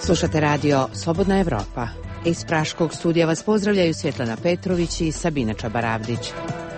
Slušate radio Slobodna Evropa. Iz Praškog studija vas pozdravljaju Svjetlana Petrović i Sabina Čabaravdić.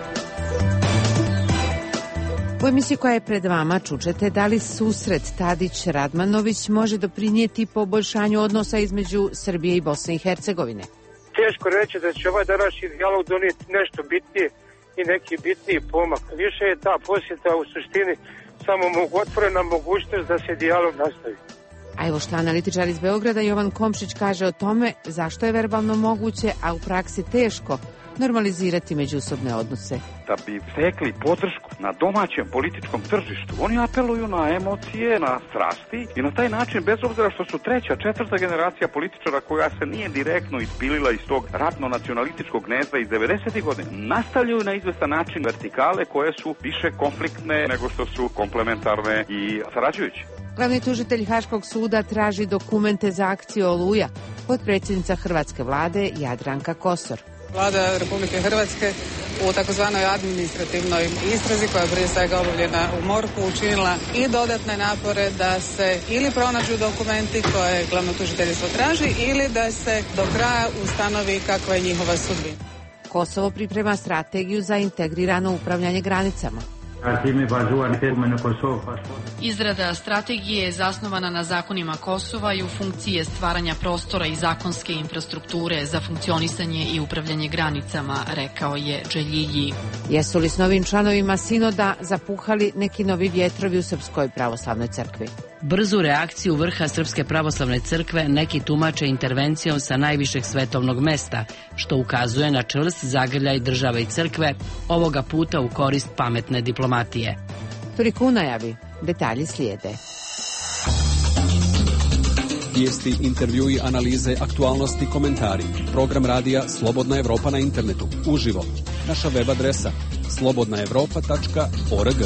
U emisiji koja je pred vama čućete da li susret Tadić-Radmanović može doprinijeti poboljšanju odnosa između Srbije i Bosne i Hercegovine. Teško reći da će ovaj današnji dijalog donijeti nešto bitnije i neki bitniji pomak. Više je ta posjeta u suštini samo otvorena mogućnost da se dijalog nastavi. A evo što analitičar iz Beograda Jovan Komšić kaže o tome zašto je verbalno moguće, a u praksi teško normalizirati međusobne odnose. Da bi stekli podršku na domaćem političkom tržištu, oni apeluju na emocije, na strasti i na taj način, bez obzira što su treća, četvrta generacija političara koja se nije direktno ispilila iz tog ratno-nacionalističkog gnezda iz 90. godine, nastavljaju na izvestan način vertikale koje su više konfliktne nego što su komplementarne i sarađujuće. Glavni tužitelj Haškog suda traži dokumente za akciju Oluja, potpredsjednica hrvatske vlade Jadranka Kosor. Vlada Republike Hrvatske u takozvanoj administrativnoj istrazi koja je prije svega obavljena u MORH-u učinila i dodatne napore da se ili pronađu dokumenti koje glavno tužiteljstvo traži ili da se do kraja ustanovi kakva je njihova sudbina. Kosovo priprema strategiju za integrirano upravljanje granicama. Izrada strategije je zasnovana na zakonima Kosova i u funkciji je stvaranja prostora i zakonske infrastrukture za funkcionisanje i upravljanje granicama, rekao je Dželjilji. Jesu li s novim članovima sinoda zapuhali neki novi vjetrovi u Srpskoj pravoslavnoj crkvi? Brzu reakciju vrha Srpske pravoslavne crkve neki tumače intervencijom sa najvišeg svetovnog mesta, što ukazuje na čvrst zagrljaj države i crkve, ovoga puta u korist pametne diplomatije. Toliko u najavi, detalji slijede. Vijesti, intervjui, analize, aktualnosti, komentari. Program radija Slobodna Evropa na internetu, uživo. Naša web adresa slobodnaevropa.org.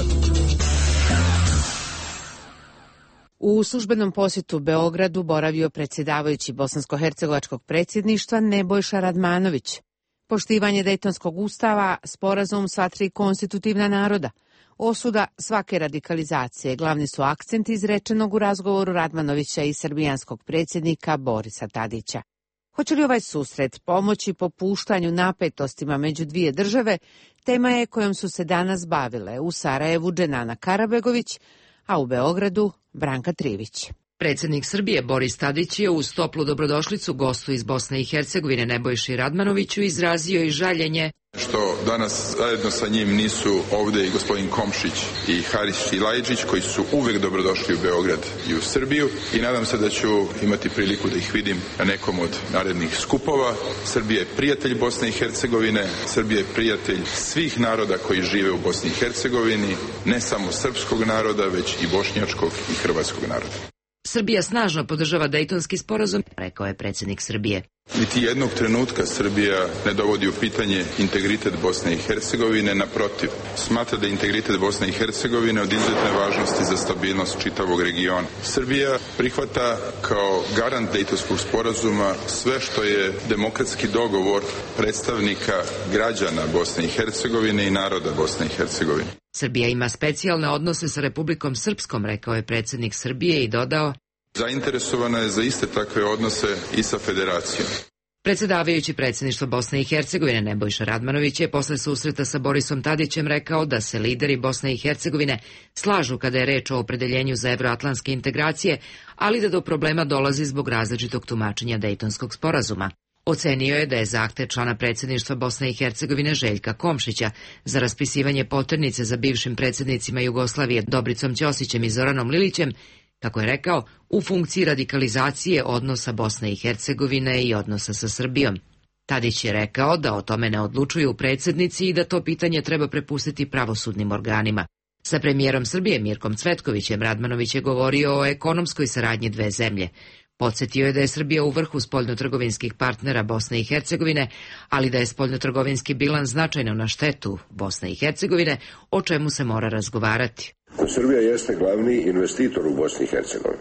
U službenom posjetu Beogradu boravio predsjedavajući bosansko-hercegovačkog predsjedništva Nebojša Radmanović. Poštivanje Dejtonskog ustava, sporazum sva tri konstitutivna naroda, osuda svake radikalizacije glavni su akcenti izrečenog u razgovoru Radmanovića i srbijanskog predsjednika Borisa Tadića. Hoće li ovaj susret pomoći popuštanju napetostima među dvije države, tema je kojom su se danas bavile u Sarajevu Dženana Karabegović, a u Beogradu Branka Trivić. Predsjednik Srbije Boris Tadić je uz toplu dobrodošlicu gostu iz Bosne i Hercegovine Nebojši Radmanoviću izrazio i žaljenje što danas zajedno sa njim nisu ovdje i gospodin Komšić i Haris Silajđić, koji su uvek dobrodošli u Beograd i u Srbiju, i nadam se da ću imati priliku da ih vidim na nekom od narednih skupova. Srbija je prijatelj Bosne i Hercegovine, Srbija je prijatelj svih naroda koji žive u Bosni i Hercegovini, ne samo srpskog naroda, već i bošnjačkog i hrvatskog naroda. Srbija snažno podržava Dejtonski sporazum, rekao je predsjednik Srbije. Niti jednog trenutka Srbija ne dovodi u pitanje integritet Bosne i Hercegovine, naprotiv, smatra da je integritet Bosne i Hercegovine od izuzetne važnosti za stabilnost čitavog regiona. Srbija prihvata kao garant Dejtonskog sporazuma sve što je demokratski dogovor predstavnika građana Bosne i Hercegovine i naroda Bosne i Hercegovine. Srbija ima specijalne odnose sa Republikom Srpskom, rekao je predsjednik Srbije i dodao: zainteresovana je za iste takve odnose i sa Federacijom. Predsjedavajući predsjedništvo Bosne i Hercegovine Nebojša Radmanović je posle susreta sa Borisom Tadićem rekao da se lideri Bosne i Hercegovine slažu kada je reč o opredeljenju za evroatlantske integracije, ali da do problema dolazi zbog različitog tumačenja Dejtonskog sporazuma. Ocenio je da je zahtev člana predsjedništva Bosne i Hercegovine Željka Komšića za raspisivanje poternice za bivšim predsjednicima Jugoslavije Dobricom Ćosićem i Zoranom Lilićem, kako je rekao, u funkciji radikalizacije odnosa Bosne i Hercegovine i odnosa sa Srbijom. Tadić je rekao da o tome ne odlučuju predsjednici i da to pitanje treba prepustiti pravosudnim organima. Sa premijerom Srbije Mirkom Cvetkovićem Radmanović je govorio o ekonomskoj saradnji dve zemlje. Podsjetio je da je Srbija u vrhu spoljnotrgovinskih partnera Bosne i Hercegovine, ali da je spoljnotrgovinski bilans značajno na štetu Bosne i Hercegovine, o čemu se mora razgovarati. Srbija jeste glavni investitor u Bosni i Hercegovini.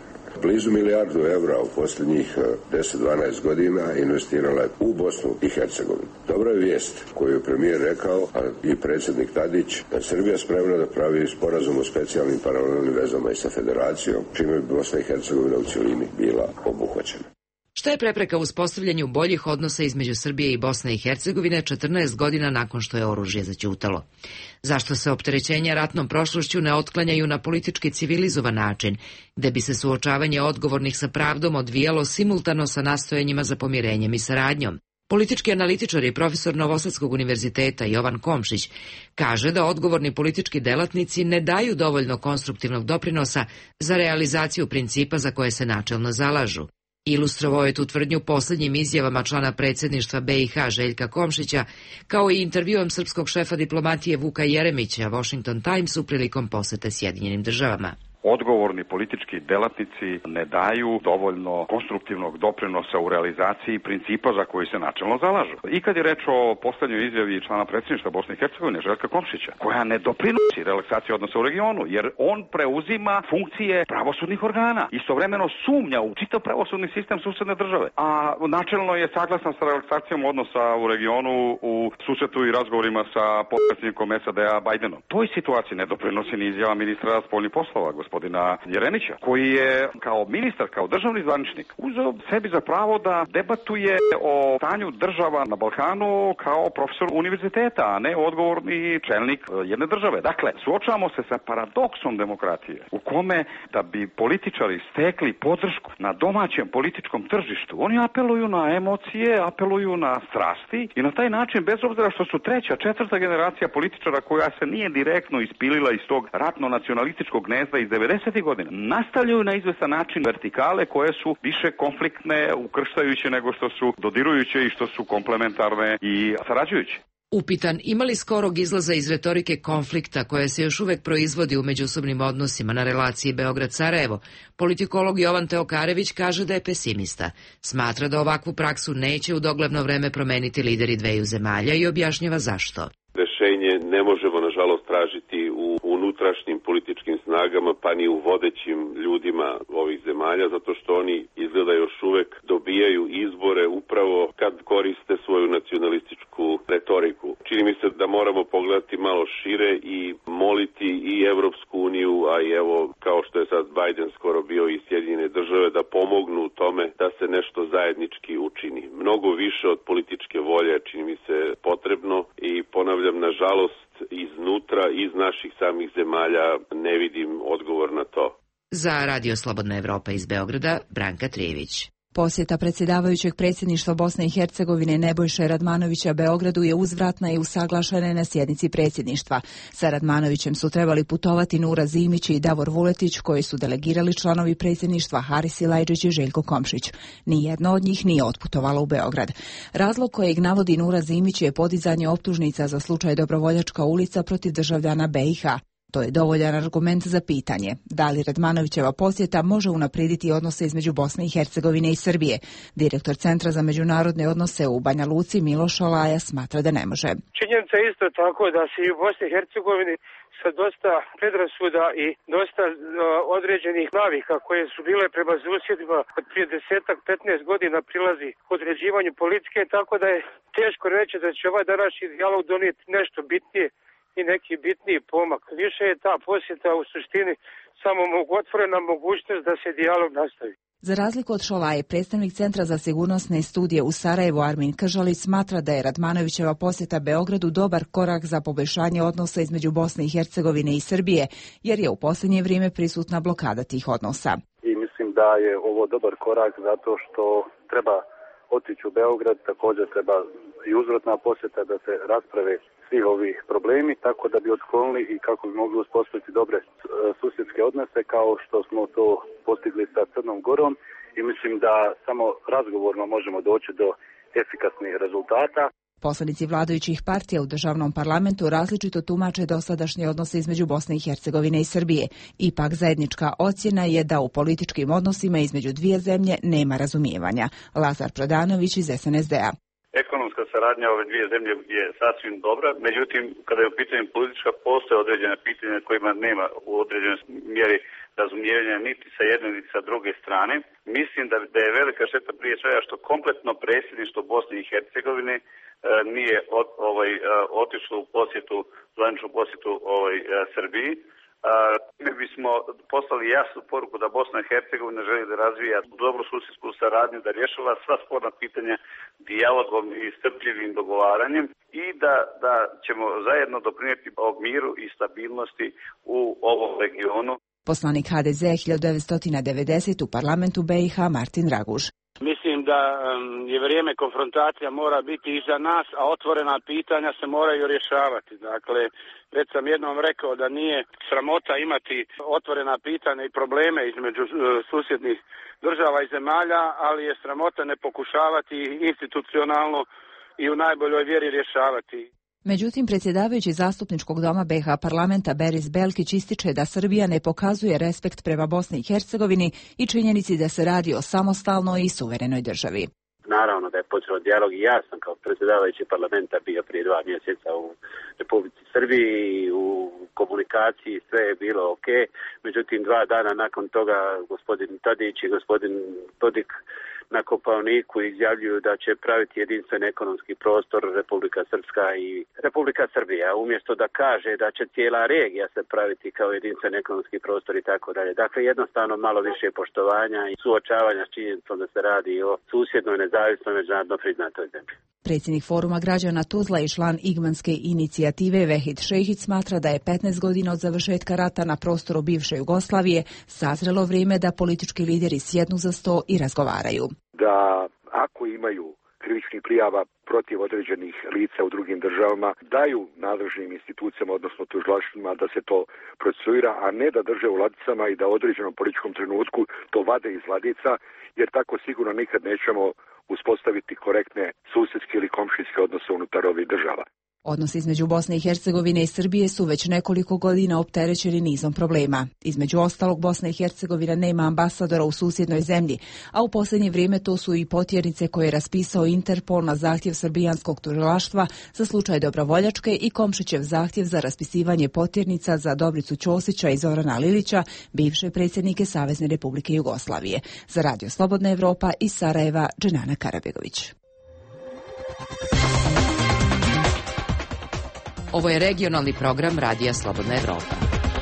blizu milijardu evra u posljednjih 10-12 godina investirala je u Bosnu i Hercegovinu. Dobra je vijest koju je premijer rekao, a i predsjednik Tadić, da je Srbija spremna da pravi sporazum o specijalnim paralelnim vezama i sa federacijom, čime bi Bosna i Hercegovina u cjelini bila obuhvaćena. Šta je prepreka uspostavljanju boljih odnosa između Srbije i Bosne i Hercegovine 14 godina nakon što je oružje zaćutalo? Zašto se opterećenja ratnom prošlošću ne otklanjaju na politički civilizovan način, gde bi se suočavanje odgovornih sa pravdom odvijalo simultano sa nastojanjima za pomirenjem i saradnjom? Politički analitičar i profesor Novosadskog univerziteta Jovan Komšić kaže da odgovorni politički delatnici ne daju dovoljno konstruktivnog doprinosa za realizaciju principa za koje se načelno zalažu. Ilustrovao je tu tvrdnju posljednjim izjavama člana predsjedništva BiH Željka Komšića, kao i intervjuom srpskog šefa diplomatije Vuka Jeremića Washington Timesu prilikom posete Sjedinjenim državama. Odgovorni politički delatnici ne daju dovoljno konstruktivnog doprinosa u realizaciji principa za koji se načelno zalažu. I kad je reč o posljednjoj izjavi člana predsjedništva Bosne i Hercegovine Željka Komšića, koja ne doprinosi relaksaciji odnosa u regionu, jer on preuzima funkcije pravosudnih organa. Istovremeno sumnja u čitav pravosudni sistem susedne države. A načelno je saglasan sa relaksacijom odnosa u regionu u susretu i razgovorima sa potpredsjednikom SAD-a Bajdenom. Toj situaciji ne doprinosi ni izjava ministra spoljnih poslova, gospodina Jeremića, koji je kao ministar, kao državni zvaničnik, uzeo sebi za pravo da debatuje o stanju država na Balkanu kao profesor univerziteta, a ne odgovorni čelnik jedne države. Dakle, suočavamo se sa paradoksom demokratije, u kome da bi političari stekli podršku na domaćem političkom tržištu, oni apeluju na emocije, apeluju na strasti i na taj način, bez obzira što su treća, četvrta generacija političara koja se nije direktno ispilila iz tog ratno-nacionalističkog gnezda iz 90. godina, nastavljaju na izvestan način vertikale koje su više konfliktne, ukrštajuće nego što su dodirujuće i što su komplementarne i sarađujuće. Upitan ima li skorog izlaza iz retorike konflikta koja se još uvek proizvodi u međusobnim odnosima na relaciji Beograd-Sarajevo, politikolog Jovan Teokarević kaže da je pesimista. Smatra da ovakvu praksu neće u dogledno vreme promeniti lideri dveju zemalja i objašnjava zašto. Rešenje ne možemo, nažalost, tražiti u unutrašnjim političkim snagama, pa ni u vodećim ljudima ovih zemalja, zato što oni izgleda još uvek dobijaju izbore upravo kad koriste svoju nacionalističku retoriku. Čini mi se da moramo pogledati malo šire i moliti i Evropsku uniju, a i evo, kao što je sad Biden skoro bio i Sjedinjene države, da pomognu u tome da se nešto zajednički učini. Mnogo više od političke volje čini mi se potrebno i ponavljam, nažalost, iznutra, iz naših samih zemalja ne vidim odgovor na to. Za Radio Slobodna Evropa iz Beograda, Branka Trijević. Posjeta predsjedavajućeg predsjedništva Bosne i Hercegovine Nebojše Radmanovića Beogradu je uzvratna i usaglašena na sjednici predsjedništva. Sa Radmanovićem su trebali putovati Nura Zimić i Davor Vuletić, koji su delegirali članovi predsjedništva Haris Silajdžić i Željko Komšić. Nijedno od njih nije otputovalo u Beograd. Razlog kojeg navodi Nura Zimić je podizanje optužnica za slučaj Dobrovoljačka ulica protiv državljana BiH. To je dovoljan argument za pitanje da li Radmanovićeva posjeta može unaprijediti odnose između Bosne i Hercegovine i Srbije. Direktor Centra za međunarodne odnose u Banja Luci Miloš Olaja smatra da ne može. Činjenica je isto tako da se i u Bosni i Hercegovini sa dosta predrasuda i dosta određenih navika koje su bile prema susjedima od prije 10-15 godina prilazi određivanju politike, tako da je teško reći da će ovaj današnji dijalog donijeti nešto bitnije i neki bitniji pomak. Više je ta posjeta u suštini samo otvorena mogućnost da se dijalog nastavi. Za razliku od Šolaje, predstavnik Centra za sigurnosne studije u Sarajevu Armin Kržalić smatra da je Radmanovićeva posjeta Beogradu dobar korak za poboljšanje odnosa između Bosne i Hercegovine i Srbije, jer je u posljednje vrijeme prisutna blokada tih odnosa. I mislim da je ovo dobar korak zato što treba otići u Beograd, također treba i uzvratna posjeta da se rasprave svi ovih problemi, tako da bi otklonili i kako bi mogli uspostaviti dobre susjedske odnose kao što smo to postigli sa Crnom Gorom i mislim da samo razgovorno možemo doći do efikasnih rezultata. Poslanici vladajućih partija u državnom parlamentu različito tumače dosadašnje odnose između Bosne i Hercegovine i Srbije. Ipak zajednička ocjena je da u političkim odnosima između dvije zemlje nema razumijevanja. Lazar Prodanović iz SNSD-a. Ekonomska saradnja ove dvije zemlje je sasvim dobra, međutim, kada je u pitanju politička, postoje određene pitanja kojima nema u određenoj mjeri razumijevanja niti sa jedne niti sa druge strane. Mislim da je velika šteta prije svega što kompletno predsjedništvo Bosne i Hercegovine nije otišlo u posjetu, zvaničnu posjetu Srbiji. Mi bismo poslali jasnu poruku da Bosna i Hercegovina želi da razvija dobru susjedsku saradnju, da rješava sva sporna pitanja dijalogom i strpljivim dogovaranjem i da ćemo zajedno doprinijeti miru i stabilnosti u ovom regionu. Poslanik HDZ 1990 u parlamentu BiH Martin Raguž. Mislim da je vrijeme konfrontacija mora biti iza nas, a otvorena pitanja se moraju rješavati. Dakle, već sam jednom rekao da nije sramota imati otvorena pitanja i probleme između susjednih država i zemalja, ali je sramota ne pokušavati institucionalno i u najboljoj vjeri rješavati. Međutim, predsjedavajući zastupničkog doma BiH parlamenta Beris Belkić ističe da Srbija ne pokazuje respekt prema Bosni i Hercegovini i činjenici da se radi o samostalnoj i suverenoj državi. Naravno da je potreban dijalog i ja sam kao predsjedavajući parlamenta bio prije 2 mjeseca u Republici Srbiji, u komunikaciji sve je bilo ok. Međutim, 2 dana nakon toga gospodin Tadić i gospodin Dodik na Kopaoniku izjavljuju da će praviti jedinstven ekonomski prostor Republika Srpska i Republika Srbija, umjesto da kaže da će cijela regija se praviti kao jedinstven ekonomski prostor i tako dalje. Dakle, jednostavno malo više poštovanja i suočavanja s činjenicom da se radi o susjednoj nezavisnoj međunarodno priznatoj zemlji. Predsjednik Foruma građana Tuzla i član Igmanske inicijative Vehid Šehić smatra da je 15 godina od završetka rata na prostoru bivše Jugoslavije sazrelo vrijeme da politički lideri sjednu za sto i razgovaraju. Da ako imaju krivičnih prijava protiv određenih lica u drugim državama, daju nadležnim institucijama, odnosno tužilaštvima da se to procesuira, a ne da drže u ladicama i da u određenom političkom trenutku to vade iz ladica, jer tako sigurno nikad nećemo uspostaviti korektne susjedske ili komšijske odnose unutar ovih država. Odnosi između Bosne i Hercegovine i Srbije su već nekoliko godina opterećeni nizom problema. Između ostalog, Bosna i Hercegovina nema ambasadora u susjednoj zemlji, a u posljednje vrijeme to su i potjernice koje je raspisao Interpol na zahtjev srbijanskog tužilaštva za slučaj Dobrovoljačke i Komšićev zahtjev za raspisivanje potjernica za Dobricu Ćosića i Zorana Lilića, bivše predsjednike Savezne Republike Jugoslavije. Za Radio Slobodna Evropa iz Sarajeva, Dženana Karabegović. Ovo je regionalni program Radija Slobodna Evropa.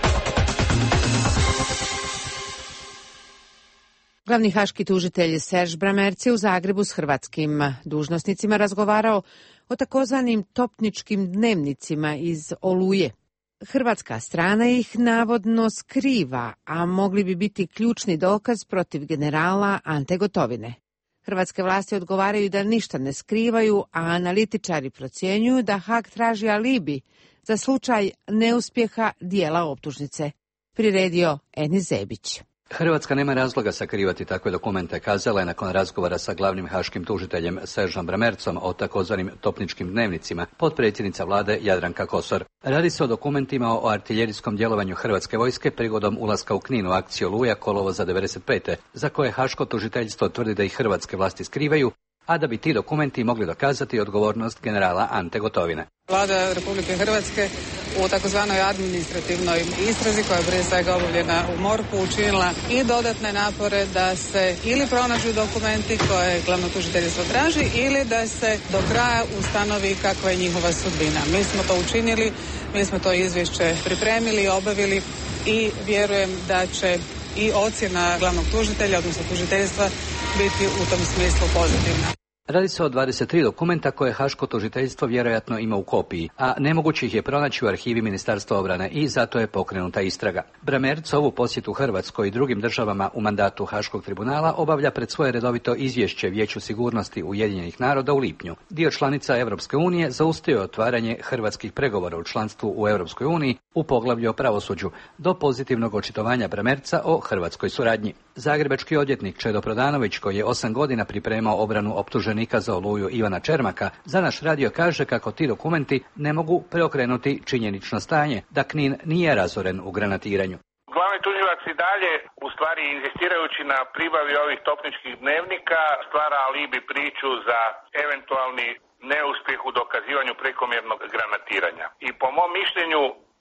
Glavni haški tužitelj Serž Bramerci u Zagrebu s hrvatskim dužnosnicima razgovarao o takozvanim topničkim dnevnicima iz Oluje. Hrvatska strana ih navodno skriva, a mogli bi biti ključni dokaz protiv generala Ante Gotovine. Hrvatske vlasti odgovaraju da ništa ne skrivaju, a analitičari procjenjuju da Haag traži alibi za slučaj neuspjeha dijela optužnice. Priredio Enis Zebić. Hrvatska nema razloga sakrivati takve dokumente, kazala je nakon razgovora sa glavnim haškim tužiteljem Seržom Bramercom o takozvanim topničkim dnevnicima, potpredsjednica vlade Jadranka Kosor. Radi se o dokumentima o artiljerijskom djelovanju hrvatske vojske prigodom ulaska u Knin u akciju Oluja kolovoza 95. za koje haško tužiteljstvo tvrdi da ih hrvatske vlasti skrivaju, a da bi ti dokumenti mogli dokazati odgovornost generala Ante Gotovine. Vlada Republike Hrvatske u takozvanoj administrativnoj istrazi koja je prije svega obavljena u MORH-u učinila i dodatne napore da se ili pronađu dokumenti koje glavno tužiteljstvo traži ili da se do kraja ustanovi kakva je njihova sudbina. Mi smo to učinili, mi smo to izvješće pripremili, obavili i vjerujem da će i ocjena glavnog tužitelja, odnosno tužiteljstva, biti u tom smislu pozitivna. Radi se o 23 dokumenta koje haško tužiteljstvo vjerojatno ima u kopiji, a nemoguće ih je pronaći u arhivi Ministarstva obrane i zato je pokrenuta istraga. Bramerc ovu posjetu Hrvatskoj i drugim državama u mandatu Haškog tribunala obavlja pred svoje redovito izvješće Vijeću sigurnosti Ujedinjenih naroda u lipnju. Dio članica Europske unije zaustavio je otvaranje hrvatskih pregovora u članstvu u Europskoj uniji u poglavlju o pravosuđu do pozitivnog očitovanja Bramerca o hrvatskoj suradnji. Zagrebački odvjetnik Čedo Prodanović, koji je 8 godina pripremao obranu optuženika za Oluju Ivana Čermaka, za naš radio kaže kako ti dokumenti ne mogu preokrenuti činjenično stanje, da Knin nije razoren u granatiranju. Glavni tužilac i dalje, u stvari inzistirajući na pribavi ovih topničkih dnevnika, stvara alibi priču za eventualni neuspjeh u dokazivanju prekomjernog granatiranja. I po mom mišljenju,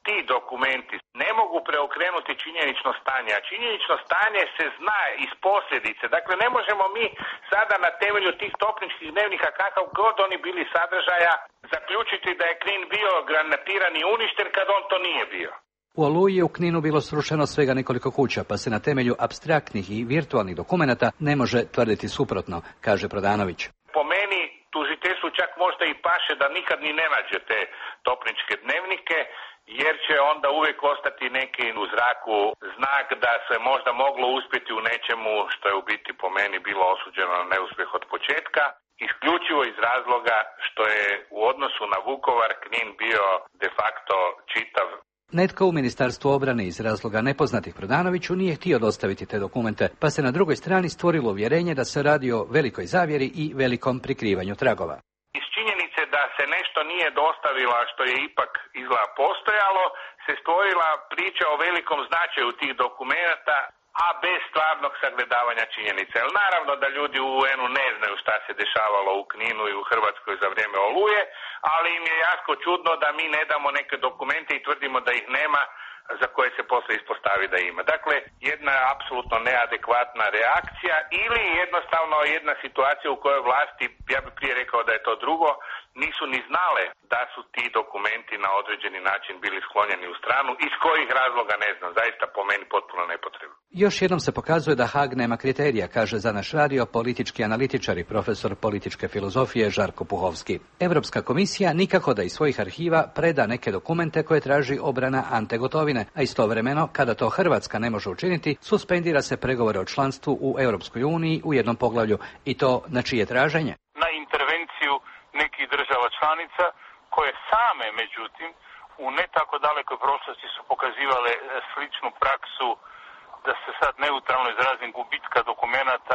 ti dokumenti ne mogu preokrenuti činjenično stanje, a činjenično stanje se zna iz posljedice. Dakle, ne možemo mi sada na temelju tih topničkih dnevnika, kakav god oni bili sadržaja, zaključiti da je Knin bio granatiran i uništen kad on to nije bio. U Oluji je u Kninu bilo srušeno svega nekoliko kuća, pa se na temelju apstraktnih i virtualnih dokumenata ne može tvrditi suprotno, kaže Prodanović. Po meni tužiteljstvu čak možda i paše da nikad ni ne nađe te topničke dnevnike, jer će onda uvijek ostati neki u zraku znak da se možda moglo uspjeti u nečemu što je u biti po meni bilo osuđeno na neuspjeh od početka, isključivo iz razloga što je u odnosu na Vukovar Knin bio de facto čitav. Netko u Ministarstvu obrane iz razloga nepoznatih Prodanoviću nije htio dostaviti te dokumente, pa se na drugoj strani stvorilo uvjerenje da se radi o velikoj zavjeri i velikom prikrivanju tragova. Iz činjenice da se nešto nije dostavilo, što je ipak izgleda postojalo, se stvorila priča o velikom značaju tih dokumenata, a bez stvarnog sagledavanja činjenica. Jer naravno da ljudi u UN-u ne znaju šta se dešavalo u Kninu i u Hrvatskoj za vrijeme Oluje, ali im je jako čudno da mi ne damo neke dokumente i tvrdimo da ih nema, za koje se poslije ispostavi da ima. Dakle, jedna apsolutno neadekvatna reakcija ili jednostavno jedna situacija u kojoj vlasti, ja bih prije rekao da je to drugo, nisu ni znale da su ti dokumenti na određeni način bili sklonjeni u stranu, iz kojih razloga ne znam, zaista po meni potpuno nepotrebno. Još jednom se pokazuje da Haag nema kriterija, kaže za naš radio politički analitičar i profesor političke filozofije Žarko Puhovski. Europska komisija nikako da iz svojih arhiva preda neke dokumente koje traži obrana Ante Gotovine, a istovremeno, kada to Hrvatska ne može učiniti, suspendira se pregovore o članstvu u Europskoj uniji u jednom poglavlju, i to na čije traženje? Na intervenciju nekih država članica koje same, međutim, u ne tako dalekoj prošlosti su pokazivale sličnu praksu, da se sad neutralno izrazim, gubitka dokumenata,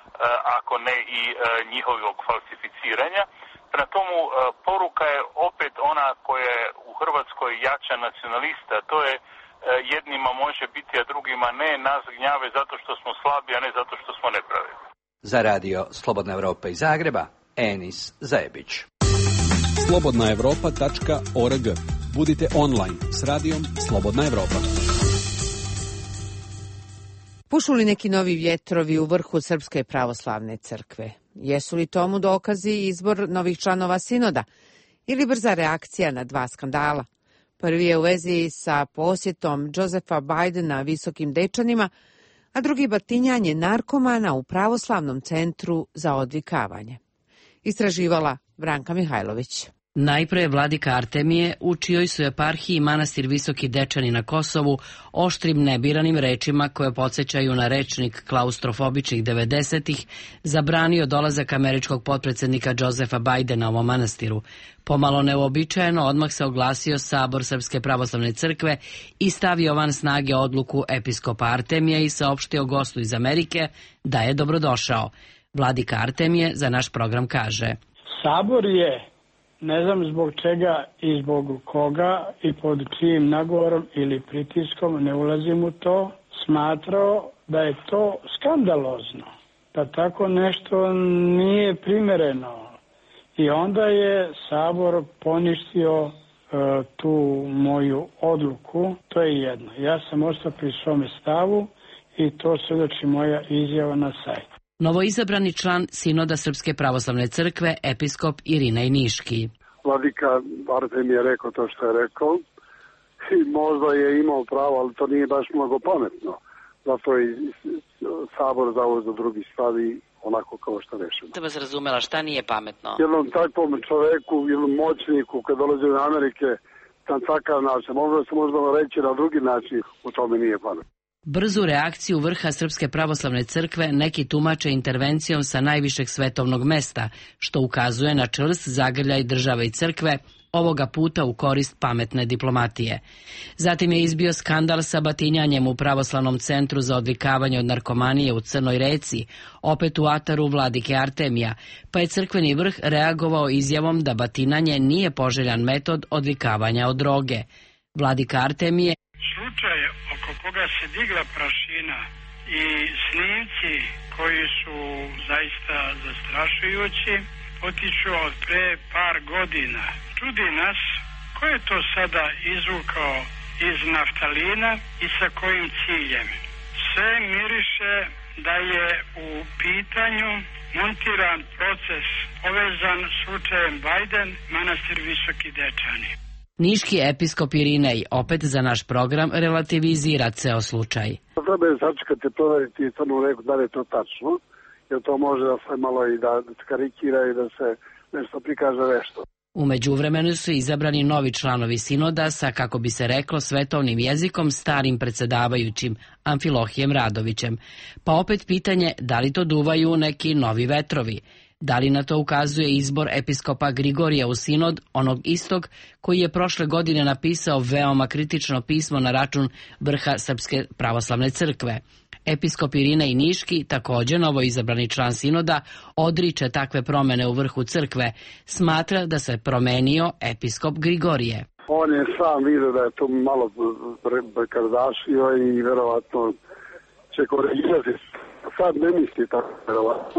ako ne i njihovog falsificiranja. Prema tomu poruka je opet ona koja je u Hrvatskoj jača nacionalista, to je jednima može biti, a drugima ne, nas gnjave zato što smo slabi, a ne zato što smo nepravedni. Za radio Slobodna Evropa iz Zagreba, Enis Zajebić. slobodnaevropa.org. Budite online s radijom Slobodna Evropa. Pušu li neki novi vjetrovi u vrhu Srpske pravoslavne crkve? Jesu li tomu dokazi izbor novih članova sinoda ili brza reakcija na dva skandala? Prvi je u vezi sa posjetom Josefa Bidena visokim Dečanima, a drugi batinjanje narkomana u pravoslavnom centru za odvikavanje. Istraživala Branka Mihajlović. Najpre vladika Artemije, u čijoj su eparhiji manastir Visoki Dečani na Kosovu, oštrim nebiranim rečima koje podsjećaju na rečnik klaustrofobičnih 90-ih, zabranio dolazak američkog potpredsjednika Josefa Bidena ovom manastiru. Pomalo neuobičajeno odmah se oglasio Sabor Srpske pravoslavne crkve i stavio van snage odluku episkopa Artemije i saopštio gostu iz Amerike da je dobrodošao. Vladika Artemije za naš program kaže: Sabor je, ne znam zbog čega i zbog koga i pod čijim nagovorom ili pritiskom, ne ulazim u to, smatrao da je to skandalozno, da tako nešto nije primereno. I onda je Sabor poništio tu moju odluku, to je jedno. Ja sam ostao pri svome stavu i to svjedoči moja izjava na sajtu. Novoizabrani član Sinoda Srpske pravoslavne crkve, episkop Irinej Niški. Vladika Artemije je rekao to što je rekao i možda je imao pravo, ali to nije baš mnogo pametno. Zato je Sabor zauzeo drugi stavi onako kao što rešeno. Da vas razumela, šta nije pametno? Jednom takvom čoveku ili moćniku koji dolazi iz Amerike na takav način, možda reći na drugi način, u tome nije pametno. Brzu reakciju vrha Srpske pravoslavne crkve neki tumače intervencijom sa najvišeg svetovnog mesta, što ukazuje na čvrst zagrljaj države i crkve, ovoga puta u korist pametne diplomatije. Zatim je izbio skandal sa batinjanjem u pravoslavnom centru za odvikavanje od narkomanije u Crnoj Reci, opet u ataru vladike Artemija, pa je crkveni vrh reagovao izjavom da batinanje nije poželjan metod odvikavanja od droge. Vladika Artemije: Slučaj oko koga se digla prašina i snimci koji su zaista zastrašujući potiču od pre par godina. Čudi nas ko je to sada izvukao iz naftalina i sa kojim ciljem. Sve miriše da je u pitanju montiran proces povezan s slučajem Bajden, manastir Visoki Dečani. Niški episkop Irinej opet za naš program relativizira ceo slučaj. Treba je sačekati, proveriti i stvarno rekao da li je to tačno, jer to može da se malo i da karikira i da se nešto prikaže nešto. U međuvremenu su izabrani novi članovi sinoda sa, kako bi se reklo, svetovnim jezikom starim predsjedavajućim Amfilohijem Radovićem. Pa opet pitanje da li to duvaju neki novi vetrovi. Da li na to ukazuje izbor episkopa Grigorija u sinod, onog istog koji je prošle godine napisao veoma kritično pismo na račun vrha Srpske pravoslavne crkve. Episkop Irinej Niški, također novoizabrani član sinoda, odriče takve promene u vrhu crkve. Smatra da se promenio episkop Grigorije. On je sam vidio da je to malo prekardašio i verovatno će korigirati. Sad ne misli tako, verovatno.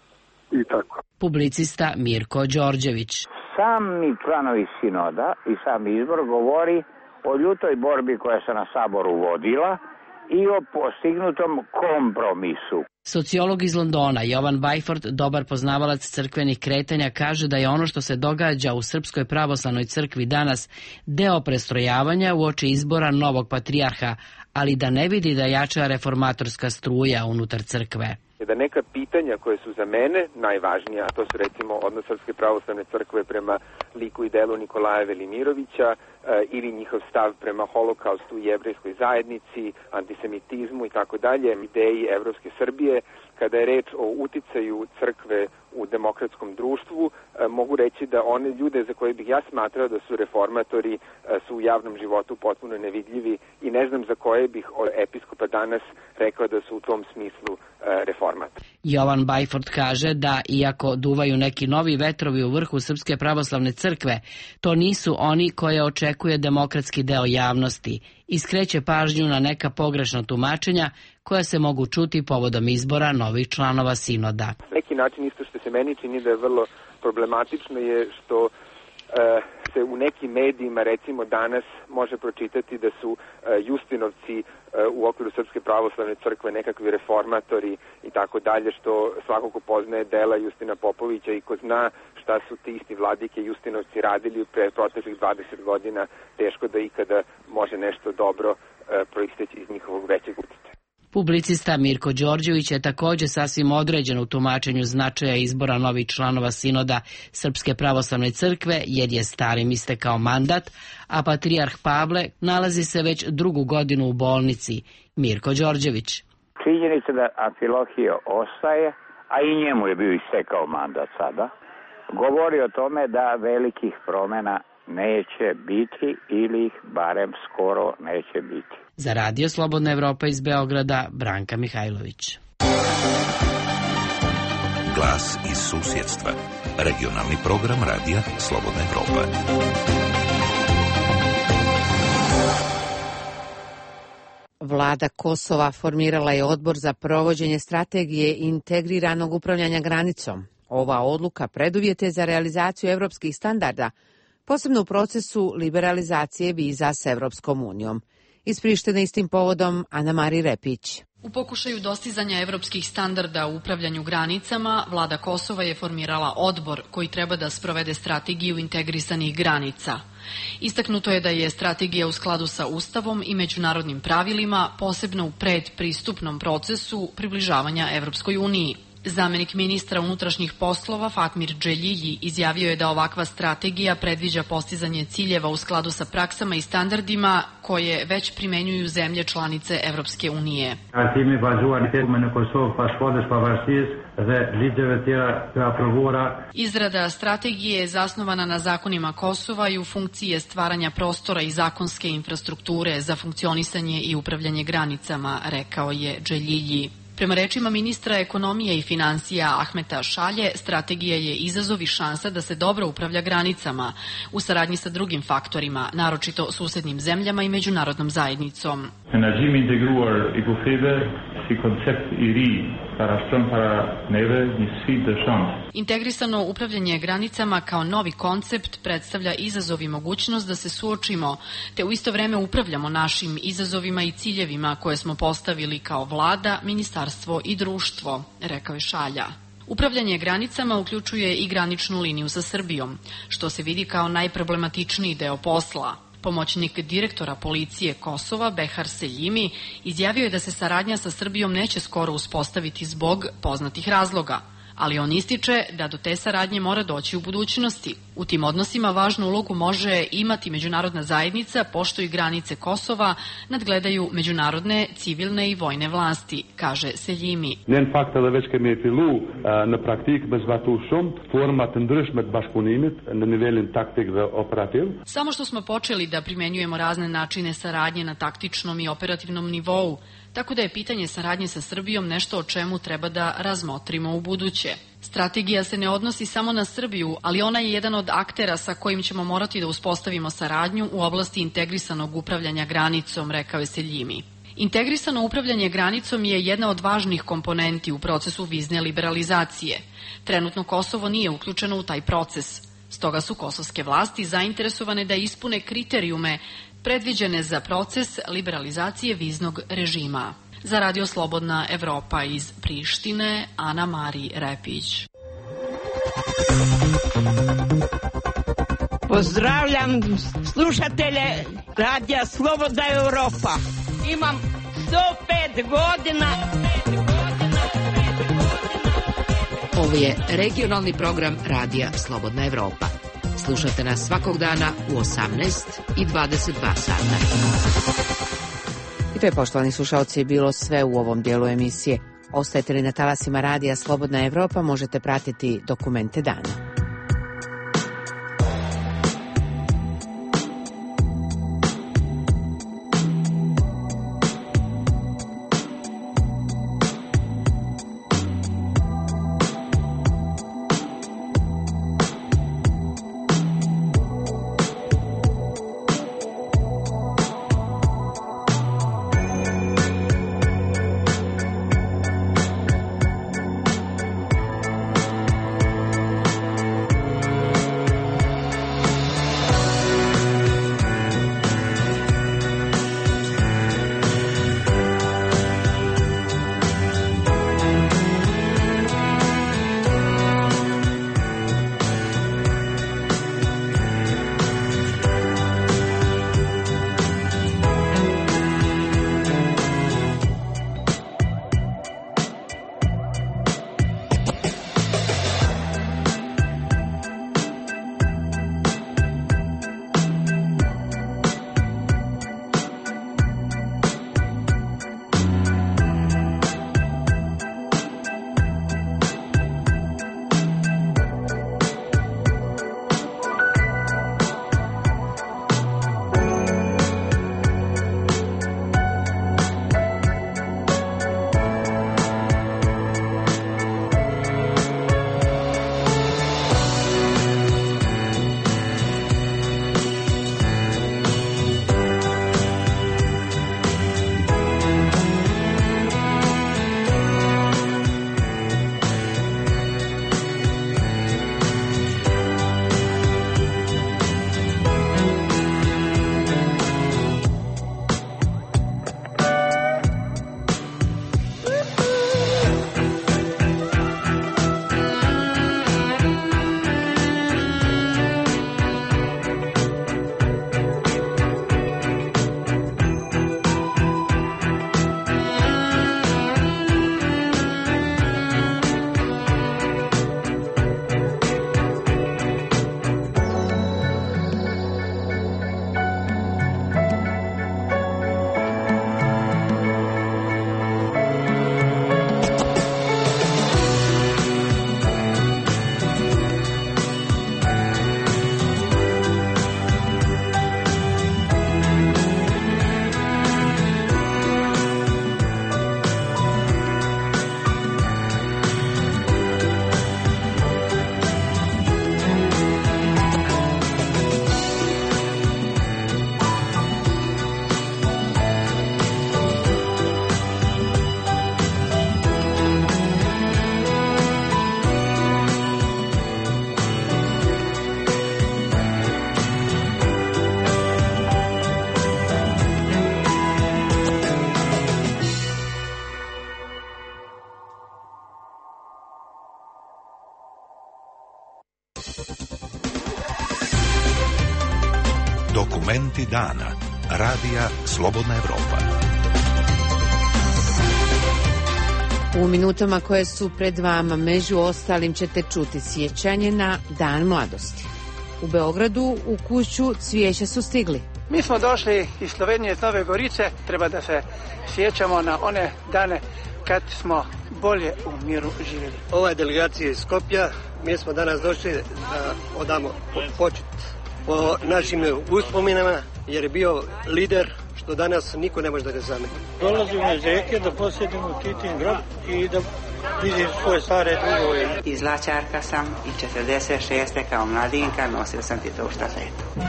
I tako. Publicista Mirko Đorđević. Sami članovi sinoda i sam izbor govori o ljutoj borbi koja se na saboru vodila i o postignutom kompromisu. Sociolog iz Londona Jovan Bajford, dobar poznavalac crkvenih kretanja, kaže da je ono što se događa u Srpskoj pravoslavnoj crkvi danas deo prestrojavanja uoči izbora novog patrijarha, ali da ne vidi da jača reformatorska struja unutar crkve. Da neka pitanja koje su za mene najvažnija, a to su recimo odnos Srpske pravoslavne crkve prema liku i delu Nikolaja Velimirovića ili njihov stav prema holokaustu i jevrejskoj zajednici, antisemitizmu i tako dalje, ideji Evropske Srbije, kada je reč o uticaju crkve u demokratskom društvu, mogu reći da one ljude za koje bih ja smatrao da su reformatori su u javnom životu potpuno nevidljivi i ne znam za koje bih od episkopa danas rekao da su u tom smislu reformatori. Jovan Bajford kaže da iako duvaju neki novi vetrovi u vrhu Srpske pravoslavne crkve, to nisu oni koje očekuje demokratski deo javnosti i skreće pažnju na neka pogrešna tumačenja koja se mogu čuti povodom izbora novih članova sinoda. Neki način isto što se meni čini da je vrlo problematično je što se u nekim medijima recimo danas može pročitati da su Justinovci u okviru Srpske pravoslavne crkve nekakvi reformatori i tako dalje, što svako ko poznaje dela Justina Popovića i ko zna šta su ti isti vladike Justinovci radili pre proteklih 20 godina, teško da ikada može nešto dobro proisteći iz njihovog većeg uticaja. Publicista Mirko Đorđević je također sasvim određen u tumačenju značaja izbora novih članova sinoda Srpske pravoslavne crkve, jer je starim istekao mandat, a patrijarh Pavle nalazi se već drugu godinu u bolnici. Mirko Đorđević. Činjenica da Amfilohije ostaje, a i njemu je bio istekao mandat sada, govori o tome da velikih promjena neće biti ili ih barem skoro neće biti. Za Radio Slobodna Evropa iz Beograda, Branka Mihajlović. Glas iz susjedstva. Regionalni program Radija Slobodna Evropa. Vlada Kosova formirala je odbor za provođenje strategije integriranog upravljanja granicom. Ova odluka preduvjet je za realizaciju evropskih standarda, posebno u procesu liberalizacije viza s Evropskom unijom. Iz Prištine istim povodom Ana Mari Repić. U pokušaju dostizanja evropskih standarda u upravljanju granicama, vlada Kosova je formirala odbor koji treba da sprovede strategiju integrisanih granica. Istaknuto je da je strategija u skladu sa Ustavom i međunarodnim pravilima, posebno u predpristupnom procesu približavanja Evropskoj uniji. Zamenik ministra unutrašnjih poslova Fatmir Dželjiyi izjavio je da ovakva strategija predviđa postizanje ciljeva u skladu sa praksama i standardima koje već primenjuju zemlje članice Evropske unije. Izrada strategije je zasnovana na zakonima Kosova i u funkciji je stvaranja prostora i zakonske infrastrukture za funkcionisanje i upravljanje granicama, rekao je Dželjiyi. Prema rečima ministra ekonomije i financija Ahmeta Šalje, strategija je izazov i šansa da se dobro upravlja granicama u saradnji sa drugim faktorima, naročito susednim zemljama i međunarodnom zajednicom. Integrisano upravljanje granicama kao novi koncept predstavlja izazov i mogućnost da se suočimo, te u isto vreme upravljamo našim izazovima i ciljevima koje smo postavili kao vlada, ministarstvo i društvo, rekao je Šalja. Upravljanje granicama uključuje i graničnu liniju sa Srbijom, što se vidi kao najproblematičniji deo posla. Pomoćnik direktora policije Kosova, Behar Seljimi, izjavio je da se saradnja sa Srbijom neće skoro uspostaviti zbog poznatih razloga, ali on ističe da do te saradnje mora doći u budućnosti. U tim odnosima važnu ulogu može imati međunarodna zajednica, pošto i granice Kosova nadgledaju međunarodne, civilne i vojne vlasti, kaže Seljimi. Nën fakti edhe veç kemi fillu në praktik me zbatu shumë forma të ndryshme të bashkëpunimit në nivelin taktik dhe operativ. Samo što smo počeli da primenjujemo razne načine saradnje na taktičnom i operativnom nivou, tako da je pitanje saradnje sa Srbijom nešto o čemu treba da razmotrimo u buduće. Strategija se ne odnosi samo na Srbiju, ali ona je jedan od aktera sa kojim ćemo morati da uspostavimo saradnju u oblasti integrisanog upravljanja granicom, rekao je Seljimi. Integrisano upravljanje granicom je jedna od važnih komponenti u procesu vizne liberalizacije. Trenutno Kosovo nije uključeno u taj proces. Stoga su kosovske vlasti zainteresovane da ispune kriterijume predviđene za proces liberalizacije viznog režima. Za Radio Slobodna Evropa iz Prištine, Ana Mari Repić. Pozdravljam slušatelje Radija Slobodna Evropa. Imam 105 godina. Ovo je regionalni program Radija Slobodna Evropa. Slušate nas svakog dana u 18 i 22 sata. I to je, poštovani slušalci, bilo sve u ovom dijelu emisije. Ostajete li na talasima Radija Slobodna Evropa, možete pratiti dokumente dana. Dokumenti dana. Radija Slobodna Evropa. U minutama koje su pred vama, među ostalim ćete čuti sjećanje na Dan mladosti. U Beogradu u kuću cvijeća su stigli. Mi smo došli iz Slovenije, iz Nove Gorice. Treba da se sjećamo na one dane kad smo bolje u miru živjeli. Ova je delegacija iz Skopja. Mi smo danas došli da odamo počet po našim uspominama, jer je bio lider što danas niko ne može da ga zameni. Dolazimo iz Rijeke da posjetimo Titin grob i da vidim svoje stare drugove. Iz Lačarka sam i 46. kao mladinka nosio sam Titovu štafetu.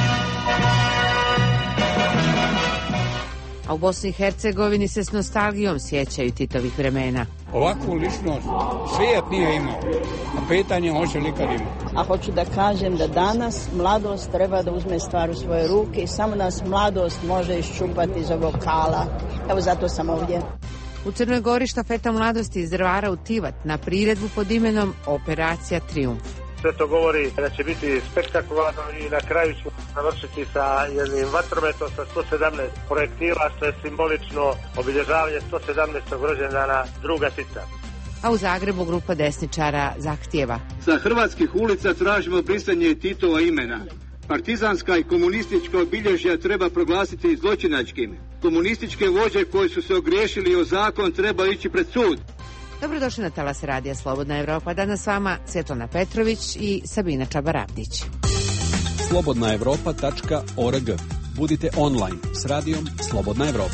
A u Bosni i Hercegovini se s nostalgijom sjećaju Titovih vremena. Ovakvu ličnost svijet nije imao, a pitanje hoće li kad imao. A hoću da kažem da danas mladost treba da uzme stvar u svoje ruke i samo nas mladost može iščupati iz ovog kala. Evo zato sam ovdje. U Crnoj Gori štafeta mladosti iz Drvara u Tivat na priredbu pod imenom Operacija Trijumf. Sve to govori da će biti spektakularno i na kraju ćemo završiti sa jednim vatrometom sa 117 projektila, što je simbolično obilježavanje 117. rođendana druga Tita. A u Zagrebu grupa desničara zahtijeva: sa hrvatskih ulica tražimo brisanje Titova imena. Partizanska i komunistička obilježja treba proglasiti zločinačkim. Komunističke vođe koji su se ogriješili o zakon treba ići pred sud. Dobrodošli na talas Radija Slobodna Evropa. Danas s vama Svetlana Petrović i Sabina Čabaravdić. slobodnaevropa.org. Budite online s radijom Slobodna Evropa.